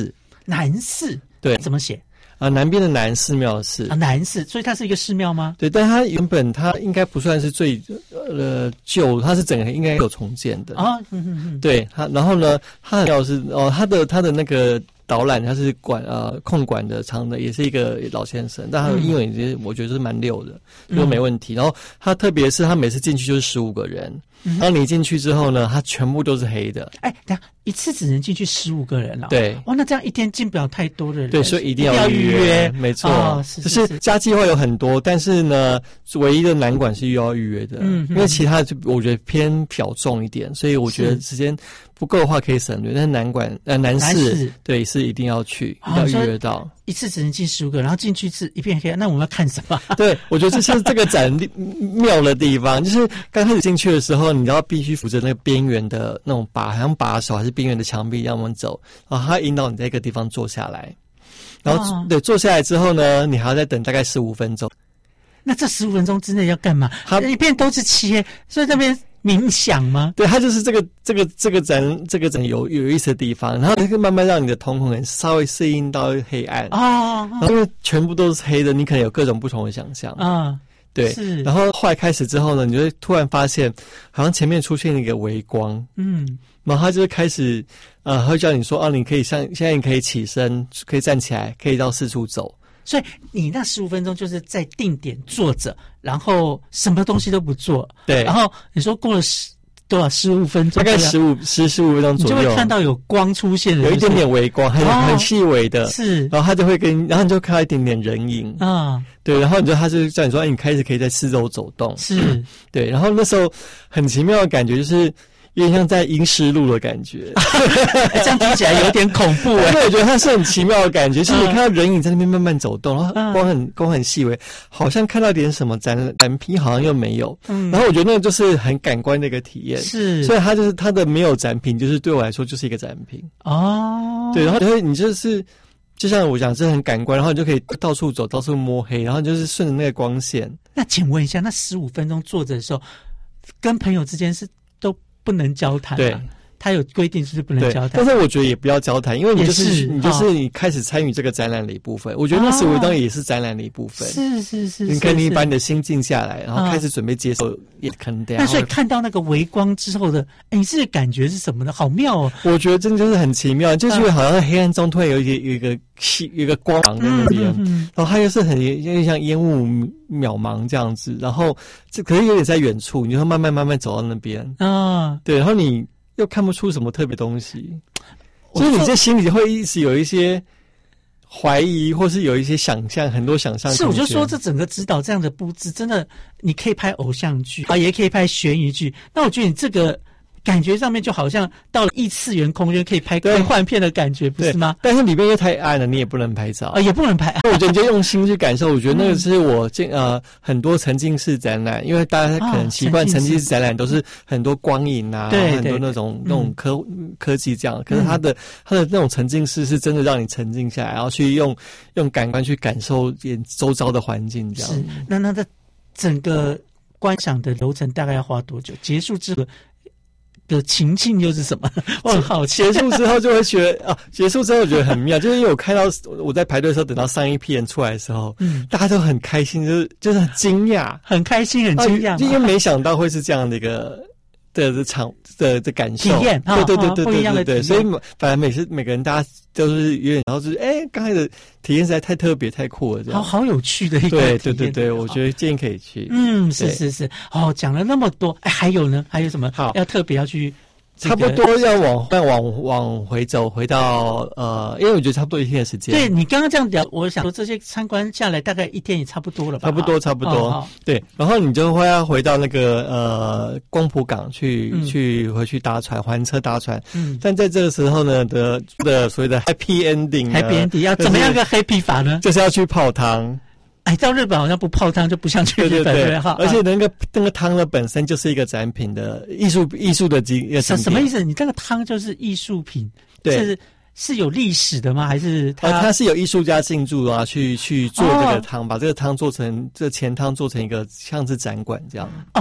[SPEAKER 6] 南寺，
[SPEAKER 7] 对，
[SPEAKER 6] 怎么写？
[SPEAKER 7] 啊，南边的南寺庙寺
[SPEAKER 6] 啊，南寺，所以它是一个寺庙吗？
[SPEAKER 7] 对，但它原本它应该不算是最呃旧，它是整个应该有重建的
[SPEAKER 6] 啊。嗯嗯嗯，
[SPEAKER 7] 对它，然后呢，它的庙是哦，它的它的那个导览他是管呃控管的长的，也是一个老先生，但他的英文也我觉得是蛮溜的，都、嗯、没问题。然后他特别是他每次进去就是十五个人。嗯、然后你进去之后呢，它全部都是黑的。
[SPEAKER 6] 哎，等一下一次只能进去十五个人了、哦。
[SPEAKER 7] 对，
[SPEAKER 6] 哇，那这样一天进不了太多的人。
[SPEAKER 7] 对，所以一定要
[SPEAKER 6] 预约。
[SPEAKER 7] 约没错，
[SPEAKER 6] 哦、是是是
[SPEAKER 7] 就是加计划有很多，但是呢，唯一的南馆是又要预约的。嗯，因为其他就我觉得偏小众一点，所以我觉得时间不够的话可以省略。但是南馆呃南寺对是一定要去，一定要预约到。
[SPEAKER 6] 一次只能进十五个，然后进去是一片黑暗，那我们要看什么？
[SPEAKER 7] 对，我觉得这是这个展妙的地方，就是刚开始进去的时候，你要必须扶着那个边缘的那种把，好像把手还是边缘的墙壁让我们走，然后他引导你在一个地方坐下来，然后、哦、对坐下来之后呢，你还要再等大概十五分钟。
[SPEAKER 6] 那这十五分钟之内要干嘛？它一片都是漆黑，所以这边。冥想吗？
[SPEAKER 7] 对，它就是这个这个这个展这个展有有意思的地方，然后它会慢慢让你的瞳孔稍微适应到黑暗
[SPEAKER 6] 啊，
[SPEAKER 7] 然后因为全部都是黑的，你可能有各种不同的想象
[SPEAKER 6] 啊。
[SPEAKER 7] 对，
[SPEAKER 6] 是。
[SPEAKER 7] 然后后来开始之后呢，你就会突然发现，好像前面出现一个微光，
[SPEAKER 6] 嗯，
[SPEAKER 7] 然后他就开始呃，会叫你说，哦、啊，你可以像现在你可以起身，可以站起来，可以到四处走。
[SPEAKER 6] 所以你那十五分钟就是在定点坐着，然后什么东西都不做。
[SPEAKER 7] 对。
[SPEAKER 6] 然后你说过了十多少十五分钟，
[SPEAKER 7] 大概十五十十五分钟左右，
[SPEAKER 6] 你就会看到有光出现了，
[SPEAKER 7] 有一点点微光，很、哦、很细微的。
[SPEAKER 6] 是。
[SPEAKER 7] 然后他就会跟，然后你就看到一点点人影
[SPEAKER 6] 啊。
[SPEAKER 7] 对，然后你就他就叫你说，哎，你开始可以在四周走动。
[SPEAKER 6] 是。
[SPEAKER 7] 对，然后那时候很奇妙的感觉就是。有点像在阴湿路的感觉，
[SPEAKER 6] 这样听起来有点恐怖哎。
[SPEAKER 7] 因为我觉得它是很奇妙的感觉，就是你看到人影在那边慢慢走动，然后光很光很细微，好像看到点什么展展品，好像又没有。嗯，然后我觉得那个就是很感官的一个体验。
[SPEAKER 6] 是，
[SPEAKER 7] 所以它就是它的没有展品，就是对我来说就是一个展品。
[SPEAKER 6] 哦，
[SPEAKER 7] 对，然后所以你就是就像我讲，是很感官，然后你就可以到处走，到处摸黑，然后就是顺着那个光线。
[SPEAKER 6] 那请问一下，那十五分钟坐着的时候，跟朋友之间是都不能交谈、啊，
[SPEAKER 7] 对，
[SPEAKER 6] 他有规定是不能交谈。
[SPEAKER 7] 但是我觉得也不要交谈，因为你就是, 是你就是你开始参与这个展览的一部分。哦、我觉得那十五分钟也是展览的一部分。
[SPEAKER 6] 是是是，
[SPEAKER 7] 你可以把你的心静下来，然后开始准备接受，也可能这样。
[SPEAKER 6] 那所以看到那个微光之后的，哎，你是感觉是什么呢？好妙哦！
[SPEAKER 7] 我觉得真的就是很奇妙，就是因为好像在黑暗中突然有一有一个有一个光芒在那边，嗯嗯嗯、然后它又是很有点像烟雾渺茫这样子，然后这可是有点在远处，你就慢慢慢慢走到那边
[SPEAKER 6] 啊，
[SPEAKER 7] 对，然后你又看不出什么特别东西，所以你在心里会一直有一些怀疑，或是有一些想象，很多想象。
[SPEAKER 6] 是，我就说这整个指导这样的布置，真的你可以拍偶像剧啊，也可以拍悬疑剧。那我觉得你这个。感觉上面就好像到了异次元空间，可以拍科幻片的感觉，不是吗？
[SPEAKER 7] 但是里面又太暗了，你也不能拍照
[SPEAKER 6] 啊，也不能拍。
[SPEAKER 7] 我觉得你就用心去感受，我觉得那个是我见呃很多沉浸式展览，因为大家可能习惯沉浸式展览都是很多光影啊，
[SPEAKER 6] 对，
[SPEAKER 7] 很多那种那种科科技这样。可是它的它的那种沉浸式是真的让你沉浸下来，然后去用用感官去感受周遭的环境这样。
[SPEAKER 6] 是，那那的整个观赏的流程大概要花多久？结束之后。的情境又是什么？我很好奇。
[SPEAKER 7] 结束之后就会觉得啊，结束之后我觉得很妙，就是因为我看到我在排队的时候，等到上一批人出来的时候，嗯，大家都很开心，就是就是很惊讶，
[SPEAKER 6] 很开心，很惊讶、啊，
[SPEAKER 7] 因为没想到会是这样的一个的的场的的感受，
[SPEAKER 6] 体验，
[SPEAKER 7] 对对对对对对对，所以反正每次每个人大家都是有点，然后就是哎，刚才的体验实在太特别、太酷了，这样，
[SPEAKER 6] 好好有趣的一个体
[SPEAKER 7] 验，对对对对，我觉得建议可以去。
[SPEAKER 6] 嗯，是是是，哦，讲了那么多，哎，还有呢？还有什么？好，要特别要去。
[SPEAKER 7] 差不多要往再往往回走，回到呃，因为我觉得差不多一天的时间。
[SPEAKER 6] 对你刚刚这样讲，我想说这些参观下来大概一天也差不多了吧？
[SPEAKER 7] 差不多，差不多。
[SPEAKER 6] 哦、
[SPEAKER 7] 对，然后你就会要回到那个呃光谱港去、嗯、去回去搭船，还车搭船。嗯。但在这个时候呢的的所谓的 happy ending，happy
[SPEAKER 6] ending 要怎么样个 happy 法呢？
[SPEAKER 7] 就是要去泡汤。
[SPEAKER 6] 哎，到日本好像不泡汤就不像去日本，对对对，哈。
[SPEAKER 7] 而且那个那个汤呢本身就是一个展品的艺术艺术的景，
[SPEAKER 6] 什什么意思？你这个汤就是艺术品，
[SPEAKER 7] 对，
[SPEAKER 6] 是是有历史的吗？还是它？
[SPEAKER 7] 呃，它是有艺术家进驻啊，去去做这个汤，哦、把这个汤做成这钱汤做成一个像是展馆这样。
[SPEAKER 6] 哦，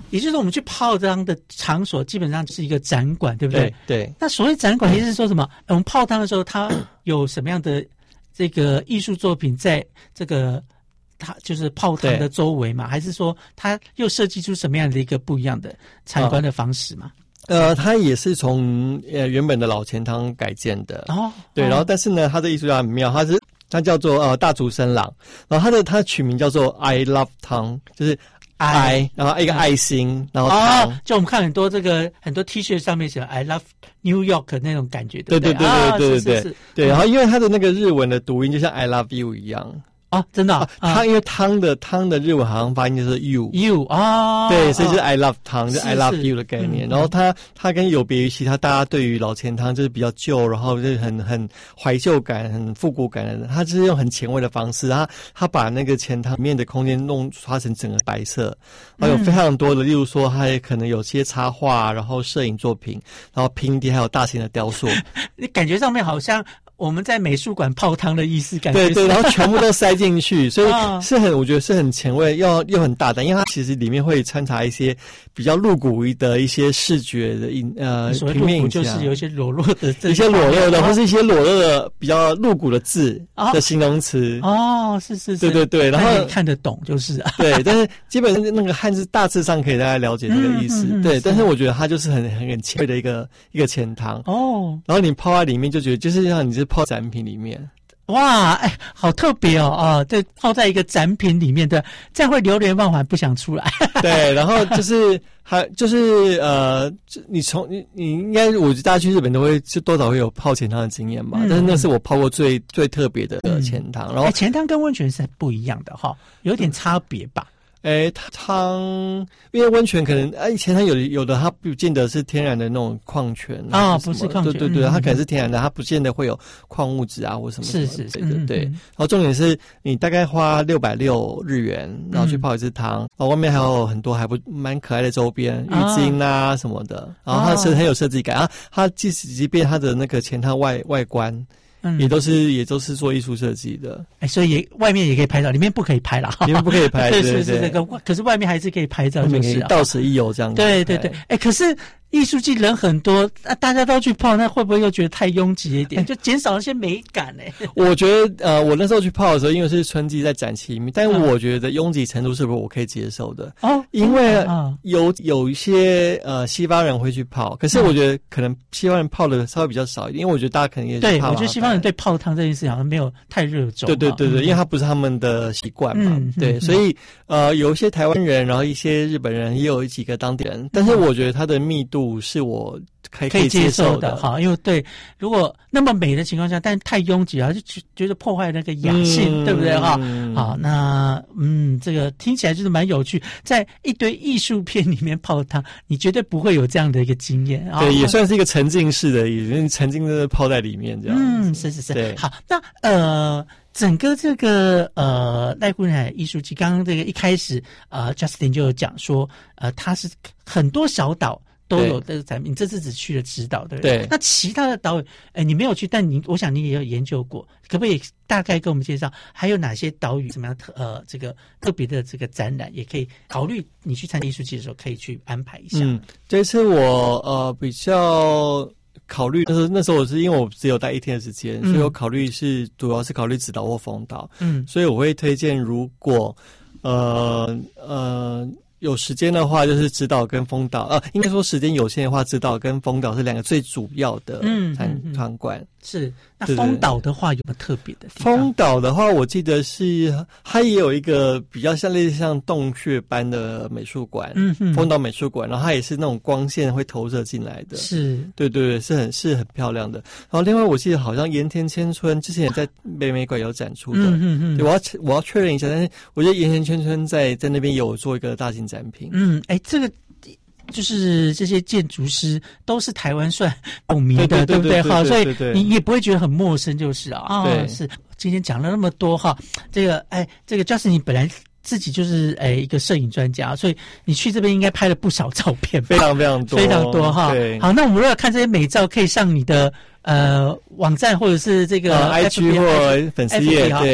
[SPEAKER 6] 也就是说，我们去泡汤的场所基本上是一个展馆，对不对？
[SPEAKER 7] 对。对
[SPEAKER 6] 那所谓展馆，意思是说什么？我们泡汤的时候，它有什么样的这个艺术作品在这个它就是泡汤的周围嘛？还是说它又设计出什么样的一个不一样的参观的方式嘛？
[SPEAKER 7] 呃，它也是从呃原本的老钱汤改建的
[SPEAKER 6] 哦。
[SPEAKER 7] 对，然后但是呢，它的艺术家很妙，它是它叫做呃大竹生郎，然后它的它取名叫做 I Love 汤，就是。I， 然后一个爱心，然后汤、
[SPEAKER 6] 哦，就我们看很多这个很多 T 恤上面写 I love New York 那种感觉，对不对？
[SPEAKER 7] 对对对对对对对、
[SPEAKER 6] 啊、是是是
[SPEAKER 7] 对。然后因为它的那个日文的读音就像 I love you 一样。
[SPEAKER 6] 哦，真的、啊
[SPEAKER 7] 啊，汤因为汤的汤的日文好像发音就是 you
[SPEAKER 6] you 啊、哦，
[SPEAKER 7] 对，所以就是 I love 汤，就 I love you 的概念。然后它它跟有别于其他大家对于老钱汤就是比较旧，然后就是很很怀旧感、很复古感的，它就是用很前卫的方式，它它把那个钱汤里面的空间弄刷成整个白色，然后有非常多的，例如说它也可能有些插画，然后摄影作品，然后拼贴，还有大型的雕塑。
[SPEAKER 6] 你感觉上面好像我们在美术馆泡汤的意思，感
[SPEAKER 7] 觉对对，然后全部都塞进去，所以是很，我觉得是很前卫，又又很大胆，因为它其实里面会掺杂一些比较露骨的一些视觉的影呃平面影像，
[SPEAKER 6] 就是有一些裸露的
[SPEAKER 7] 一些裸露的，或是一些裸露的比较露骨的字的形容词。
[SPEAKER 6] 哦，是是是，
[SPEAKER 7] 对对对，然后
[SPEAKER 6] 看得懂就是啊。
[SPEAKER 7] 对，但是基本上那个汉字大致上可以大概了解这个意思。嗯嗯嗯、对，但是我觉得它就是很很很前卫的一个一个钱汤
[SPEAKER 6] 哦。
[SPEAKER 7] 然后你泡在里面就觉得就是像你是泡展品里面。
[SPEAKER 6] 哇，哎，好特别哦！啊，对，泡在一个展品里面的，这样会流连忘返，不想出来。
[SPEAKER 7] 对，然后就是还就是呃，你从你你应该，我觉得大家去日本都会就多少会有泡钱汤的经验嘛。嗯、但是那是我泡过最最特别的钱汤。然后
[SPEAKER 6] 钱汤跟温泉是不一样的哈，有点差别吧。
[SPEAKER 7] 诶，汤，因为温泉可能，哎，以前它有有的它不见得是天然的那种矿泉
[SPEAKER 6] 啊，不是矿泉，
[SPEAKER 7] 对对对，它可能是天然的，它不见得会有矿物质啊或什么什么
[SPEAKER 6] 是是
[SPEAKER 7] 对对对。然后重点是你大概花六百六日元，然后去泡一次汤，然后外面还有很多还不蛮可爱的周边，浴巾啊什么的，然后它是很有设计感啊，它即使即便它的那个钱汤外外观。嗯，也都是也都是做艺术设计的，
[SPEAKER 6] 哎，所以也外面也可以拍照，里面不可以拍啦，
[SPEAKER 7] 里面不可以拍，
[SPEAKER 6] 对是是这个，可是外面还是可以拍照，就是
[SPEAKER 7] 到此一游这样子。
[SPEAKER 6] 对对对，哎，可是艺术季人很多，啊，大家都去泡，那会不会又觉得太拥挤一点，就减少了些美感呢？
[SPEAKER 7] 我觉得呃，我那时候去泡的时候，因为是春季在展期里面，但我觉得拥挤程度是不是我可以接受的？哦，因为有有一些呃西方人会去泡，可是我觉得可能西方人泡的稍微比较少一点，因为我觉得大家可能也是
[SPEAKER 6] 对，我觉得西方人对泡汤这件事好像没有太热衷。
[SPEAKER 7] 对对对对，因为它不是他们的习惯嘛，
[SPEAKER 6] 嗯、
[SPEAKER 7] 对，所以呃有一些台湾人，然后一些日本人，也有几个当地人，但是我觉得它的密度是我。可以
[SPEAKER 6] 可以接受
[SPEAKER 7] 的
[SPEAKER 6] 哈，因为对，如果那么美的情况下，但太拥挤啊，就觉得破坏那个雅兴，嗯、对不对哈？好，那嗯，这个听起来就是蛮有趣，在一堆艺术片里面泡汤，你绝对不会有这样的一个经验啊。
[SPEAKER 7] 对，也算是一个沉浸式的，已经沉浸的泡在里面这样。
[SPEAKER 6] 嗯，是是是。
[SPEAKER 7] 对，
[SPEAKER 6] 好，那呃。整个这个呃濑户内海艺术季，刚刚这个一开始呃 Justin 就有讲说，呃，它是很多小岛都有这个展品，这次只去了直岛，对不对？
[SPEAKER 7] 对。
[SPEAKER 6] 那其他的岛屿，哎，你没有去，但你我想你也有研究过，可不可以大概跟我们介绍，还有哪些岛屿怎么样特呃这个特别的这个展览，也可以考虑你去参加艺术季的时候可以去安排一下。
[SPEAKER 7] 嗯，这次我呃比较。考虑就是那时候我是因为我只有待一天的时间，嗯、所以我考虑是主要是考虑直岛或丰岛，
[SPEAKER 6] 嗯，
[SPEAKER 7] 所以我会推荐如果呃呃有时间的话，就是直岛跟丰岛，呃，应该说时间有限的话，直岛跟丰岛是两个最主要的参参观。
[SPEAKER 6] 是，那丰岛的话有没有特别的地方？
[SPEAKER 7] 丰岛的话，我记得是它也有一个比较像类似像洞穴般的美术馆，
[SPEAKER 6] 嗯哼，
[SPEAKER 7] 丰岛美术馆，然后它也是那种光线会投射进来的，
[SPEAKER 6] 是，
[SPEAKER 7] 对对对，是很是很漂亮的。然后另外我记得好像盐田千春之前也在北美馆有展出的，
[SPEAKER 6] 嗯嗯嗯，
[SPEAKER 7] 对，我要我要确认一下，但是我觉得盐田千春在在那边有做一个大型展品，
[SPEAKER 6] 嗯，哎，这个。就是这些建筑师都是台湾算有名的，
[SPEAKER 7] 对, 对, 对, 对, 对, 对, 对, 对, 对, 对, 对, 对, 对, 对, 对，
[SPEAKER 6] 好，所以你也不会觉得很陌生，就是啊，啊、哦，是。今天讲了那么多哈，这个哎，这个 Justin 你本来自己就是哎一个摄影专家，所以你去这边应该拍了不少照片，
[SPEAKER 7] 非常非常多，
[SPEAKER 6] 非常多哈。
[SPEAKER 7] 对，
[SPEAKER 6] 好，那我们如果看这些美照，可以上你的呃网站或者是这个、
[SPEAKER 7] 呃、I G 或粉丝页，对。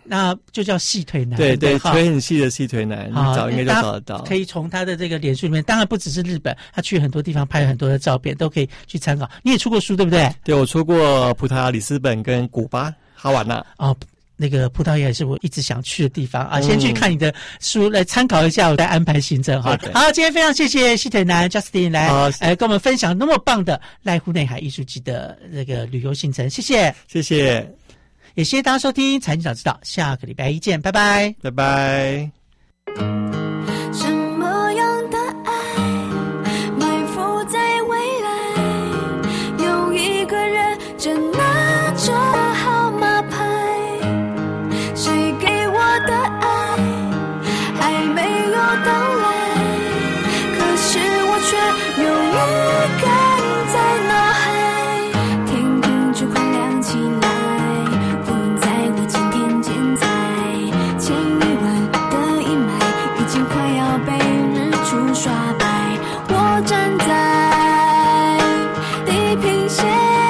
[SPEAKER 6] 那就叫细腿男。
[SPEAKER 7] 对对，腿很细的细腿男，你找应该就找得到。
[SPEAKER 6] 可以从他的这个脸书里面，当然不只是日本，他去很多地方拍很多的照片，都可以去参考。你也出过书对不对？
[SPEAKER 7] 对，我出过葡萄牙里斯本跟古巴哈瓦那。
[SPEAKER 6] 哦。那个葡萄牙也是我一直想去的地方啊，嗯、先去看你的书来参考一下，我再安排行程哈。好，今天非常谢谢细腿男 Justin 来来跟我们分享那么棒的濑户内海艺术季的这个旅游行程，谢谢，
[SPEAKER 7] 谢谢，
[SPEAKER 6] 也谢谢大家收听财经早知道，下个礼拜一见，拜拜，
[SPEAKER 7] 拜拜。
[SPEAKER 2] 什么样的爱埋伏在未来？有一个人正拿着号码牌。谁给我的爱还没有到来，可是我却有预感在脑海，天空就快亮起来，不在乎今天现在，千余万的阴霾已经快要被日出刷白，我站在地平线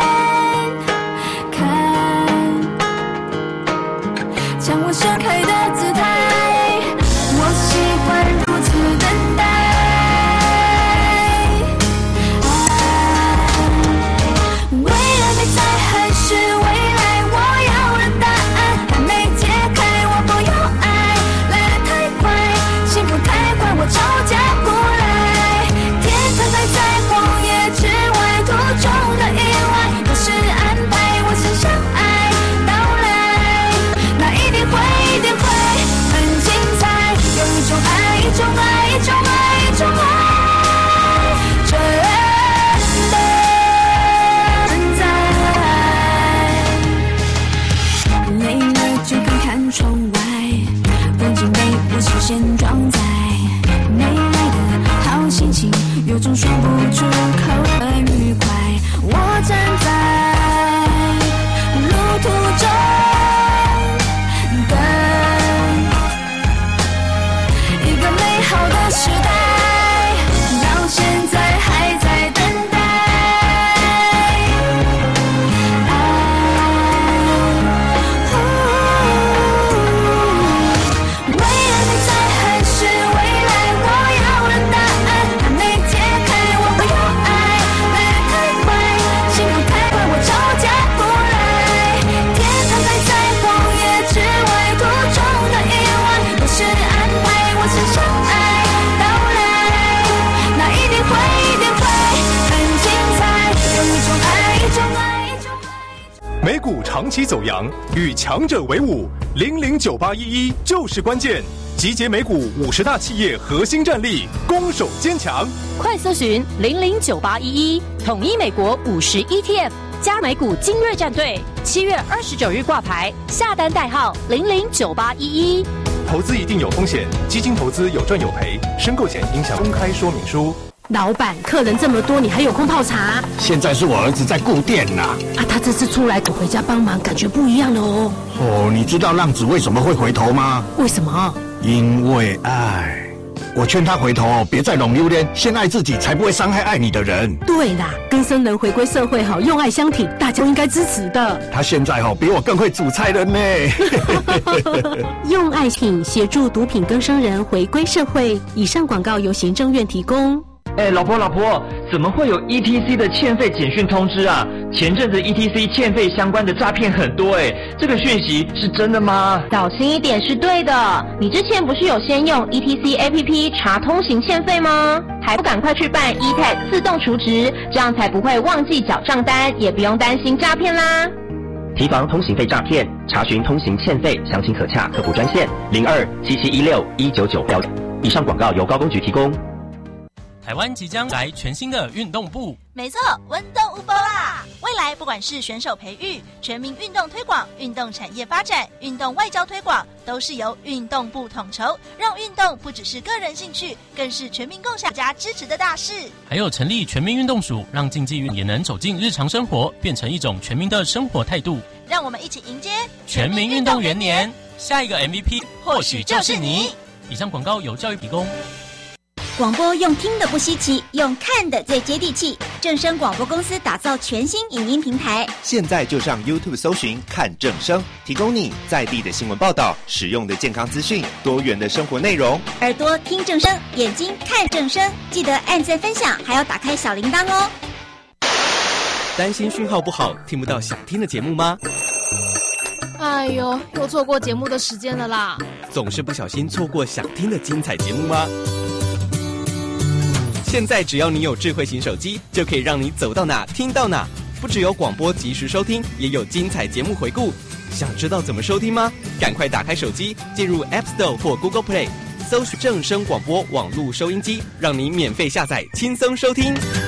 [SPEAKER 2] 向我盛开的姿态，我习惯如此等待。未来没在还是未来，我要的答案还没解开，我不要爱，来得太快，幸福太快，我招架不来。天堂还在荒野之外，途中的意外都是安排，我只想爱到来，那一定会一定会很精彩，有一种爱，一种爱，一种爱，一种爱，真的存在。累了就看看窗外，风景被我视线装载，没来的好心情，有种说不出口的愉快，我站在路途中等一个美好的时代，到现在还在等待。未来没在还是未来，我要的答案还没解开，我不要爱，来得太快，幸福太快，我招架不来。天堂还在荒野之外，途中的意外都是安排，我只想爱到来，那一定会一定会很精彩，有一种爱，一种爱，一种爱。
[SPEAKER 19] 美股长期走扬，与强者为伍，零零九八一一就是关键。集结美股五十大企业核心战力，攻守坚强。
[SPEAKER 20] 快搜寻零零九八一一，统一美国五十 E T F 加美股精锐战队，七月二十九日挂牌，下单代号零零九八一一。
[SPEAKER 19] 投资一定有风险，基金投资有赚有赔，申购前应详公开说明书。
[SPEAKER 20] 老板，客人这么多，你还有空泡茶？
[SPEAKER 15] 现在是我儿子在顾店呐。
[SPEAKER 20] 啊，他这次出来回家帮忙，感觉不一样了哦。
[SPEAKER 15] 哦，你知道浪子为什么会回头吗？
[SPEAKER 20] 为什么？
[SPEAKER 15] 因为爱。我劝他回头，别再弄榴莲，先爱自己，才不会伤害爱你的人。
[SPEAKER 20] 对啦，更生人回归社会好，用爱相挺，大家都应该支持的。
[SPEAKER 15] 他现在好比我更会煮菜了呢。
[SPEAKER 20] 用爱挺协助毒品更生人回归社会。以上广告由行政院提供。
[SPEAKER 21] 哎，老婆老婆，怎么会有 E T C 的欠费简讯通知啊？前阵子 E T C 欠费相关的诈骗很多哎，这个讯息是真的吗？
[SPEAKER 22] 小心一点是对的。你之前不是有先用 E T C A P P 查通行欠费吗？还不赶快去办 E T A G 自动储值，这样才不会忘记缴账单，也不用担心诈骗啦。
[SPEAKER 23] 提防通行费诈骗，查询通行欠费，详情可洽客服专线零二七七一六一九九标。以上广告由高公局提供。
[SPEAKER 5] 台湾即将来全新的运动部，
[SPEAKER 24] 没错，温动无波啦！未来不管是选手培育、全民运动推广、运动产业发展、运动外交推广，都是由运动部统筹，让运动不只是个人兴趣，更是全民共享加支持的大事。
[SPEAKER 5] 还有成立全民运动署，让竞技运也能走进日常生活，变成一种全民的生活态度。
[SPEAKER 24] 让我们一起迎接
[SPEAKER 5] 全民运动元年，下一个 M V P 或许就是你。以上广告由教育提供。
[SPEAKER 4] 广播用听的不稀奇，用看的最接地气。正声广播公司打造全新影音平台，
[SPEAKER 1] 现在就上 YouTube 搜寻看正声，提供你在地的新闻报道、实用的健康资讯、多元的生活内容。
[SPEAKER 4] 耳朵听正声，眼睛看正声，记得按赞分享，还要打开小铃铛哦。
[SPEAKER 3] 担心讯号不好，听不到想听的节目吗？
[SPEAKER 9] 哎呦，又错过节目的时间了啦！
[SPEAKER 3] 总是不小心错过想听的精彩节目吗？现在只要你有智慧型手机，就可以让你走到哪听到哪。不只有广播及时收听，也有精彩节目回顾。想知道怎么收听吗？赶快打开手机，进入 App Store 或 Google Play， 搜寻正声广播网络收音机，让你免费下载，轻松收听。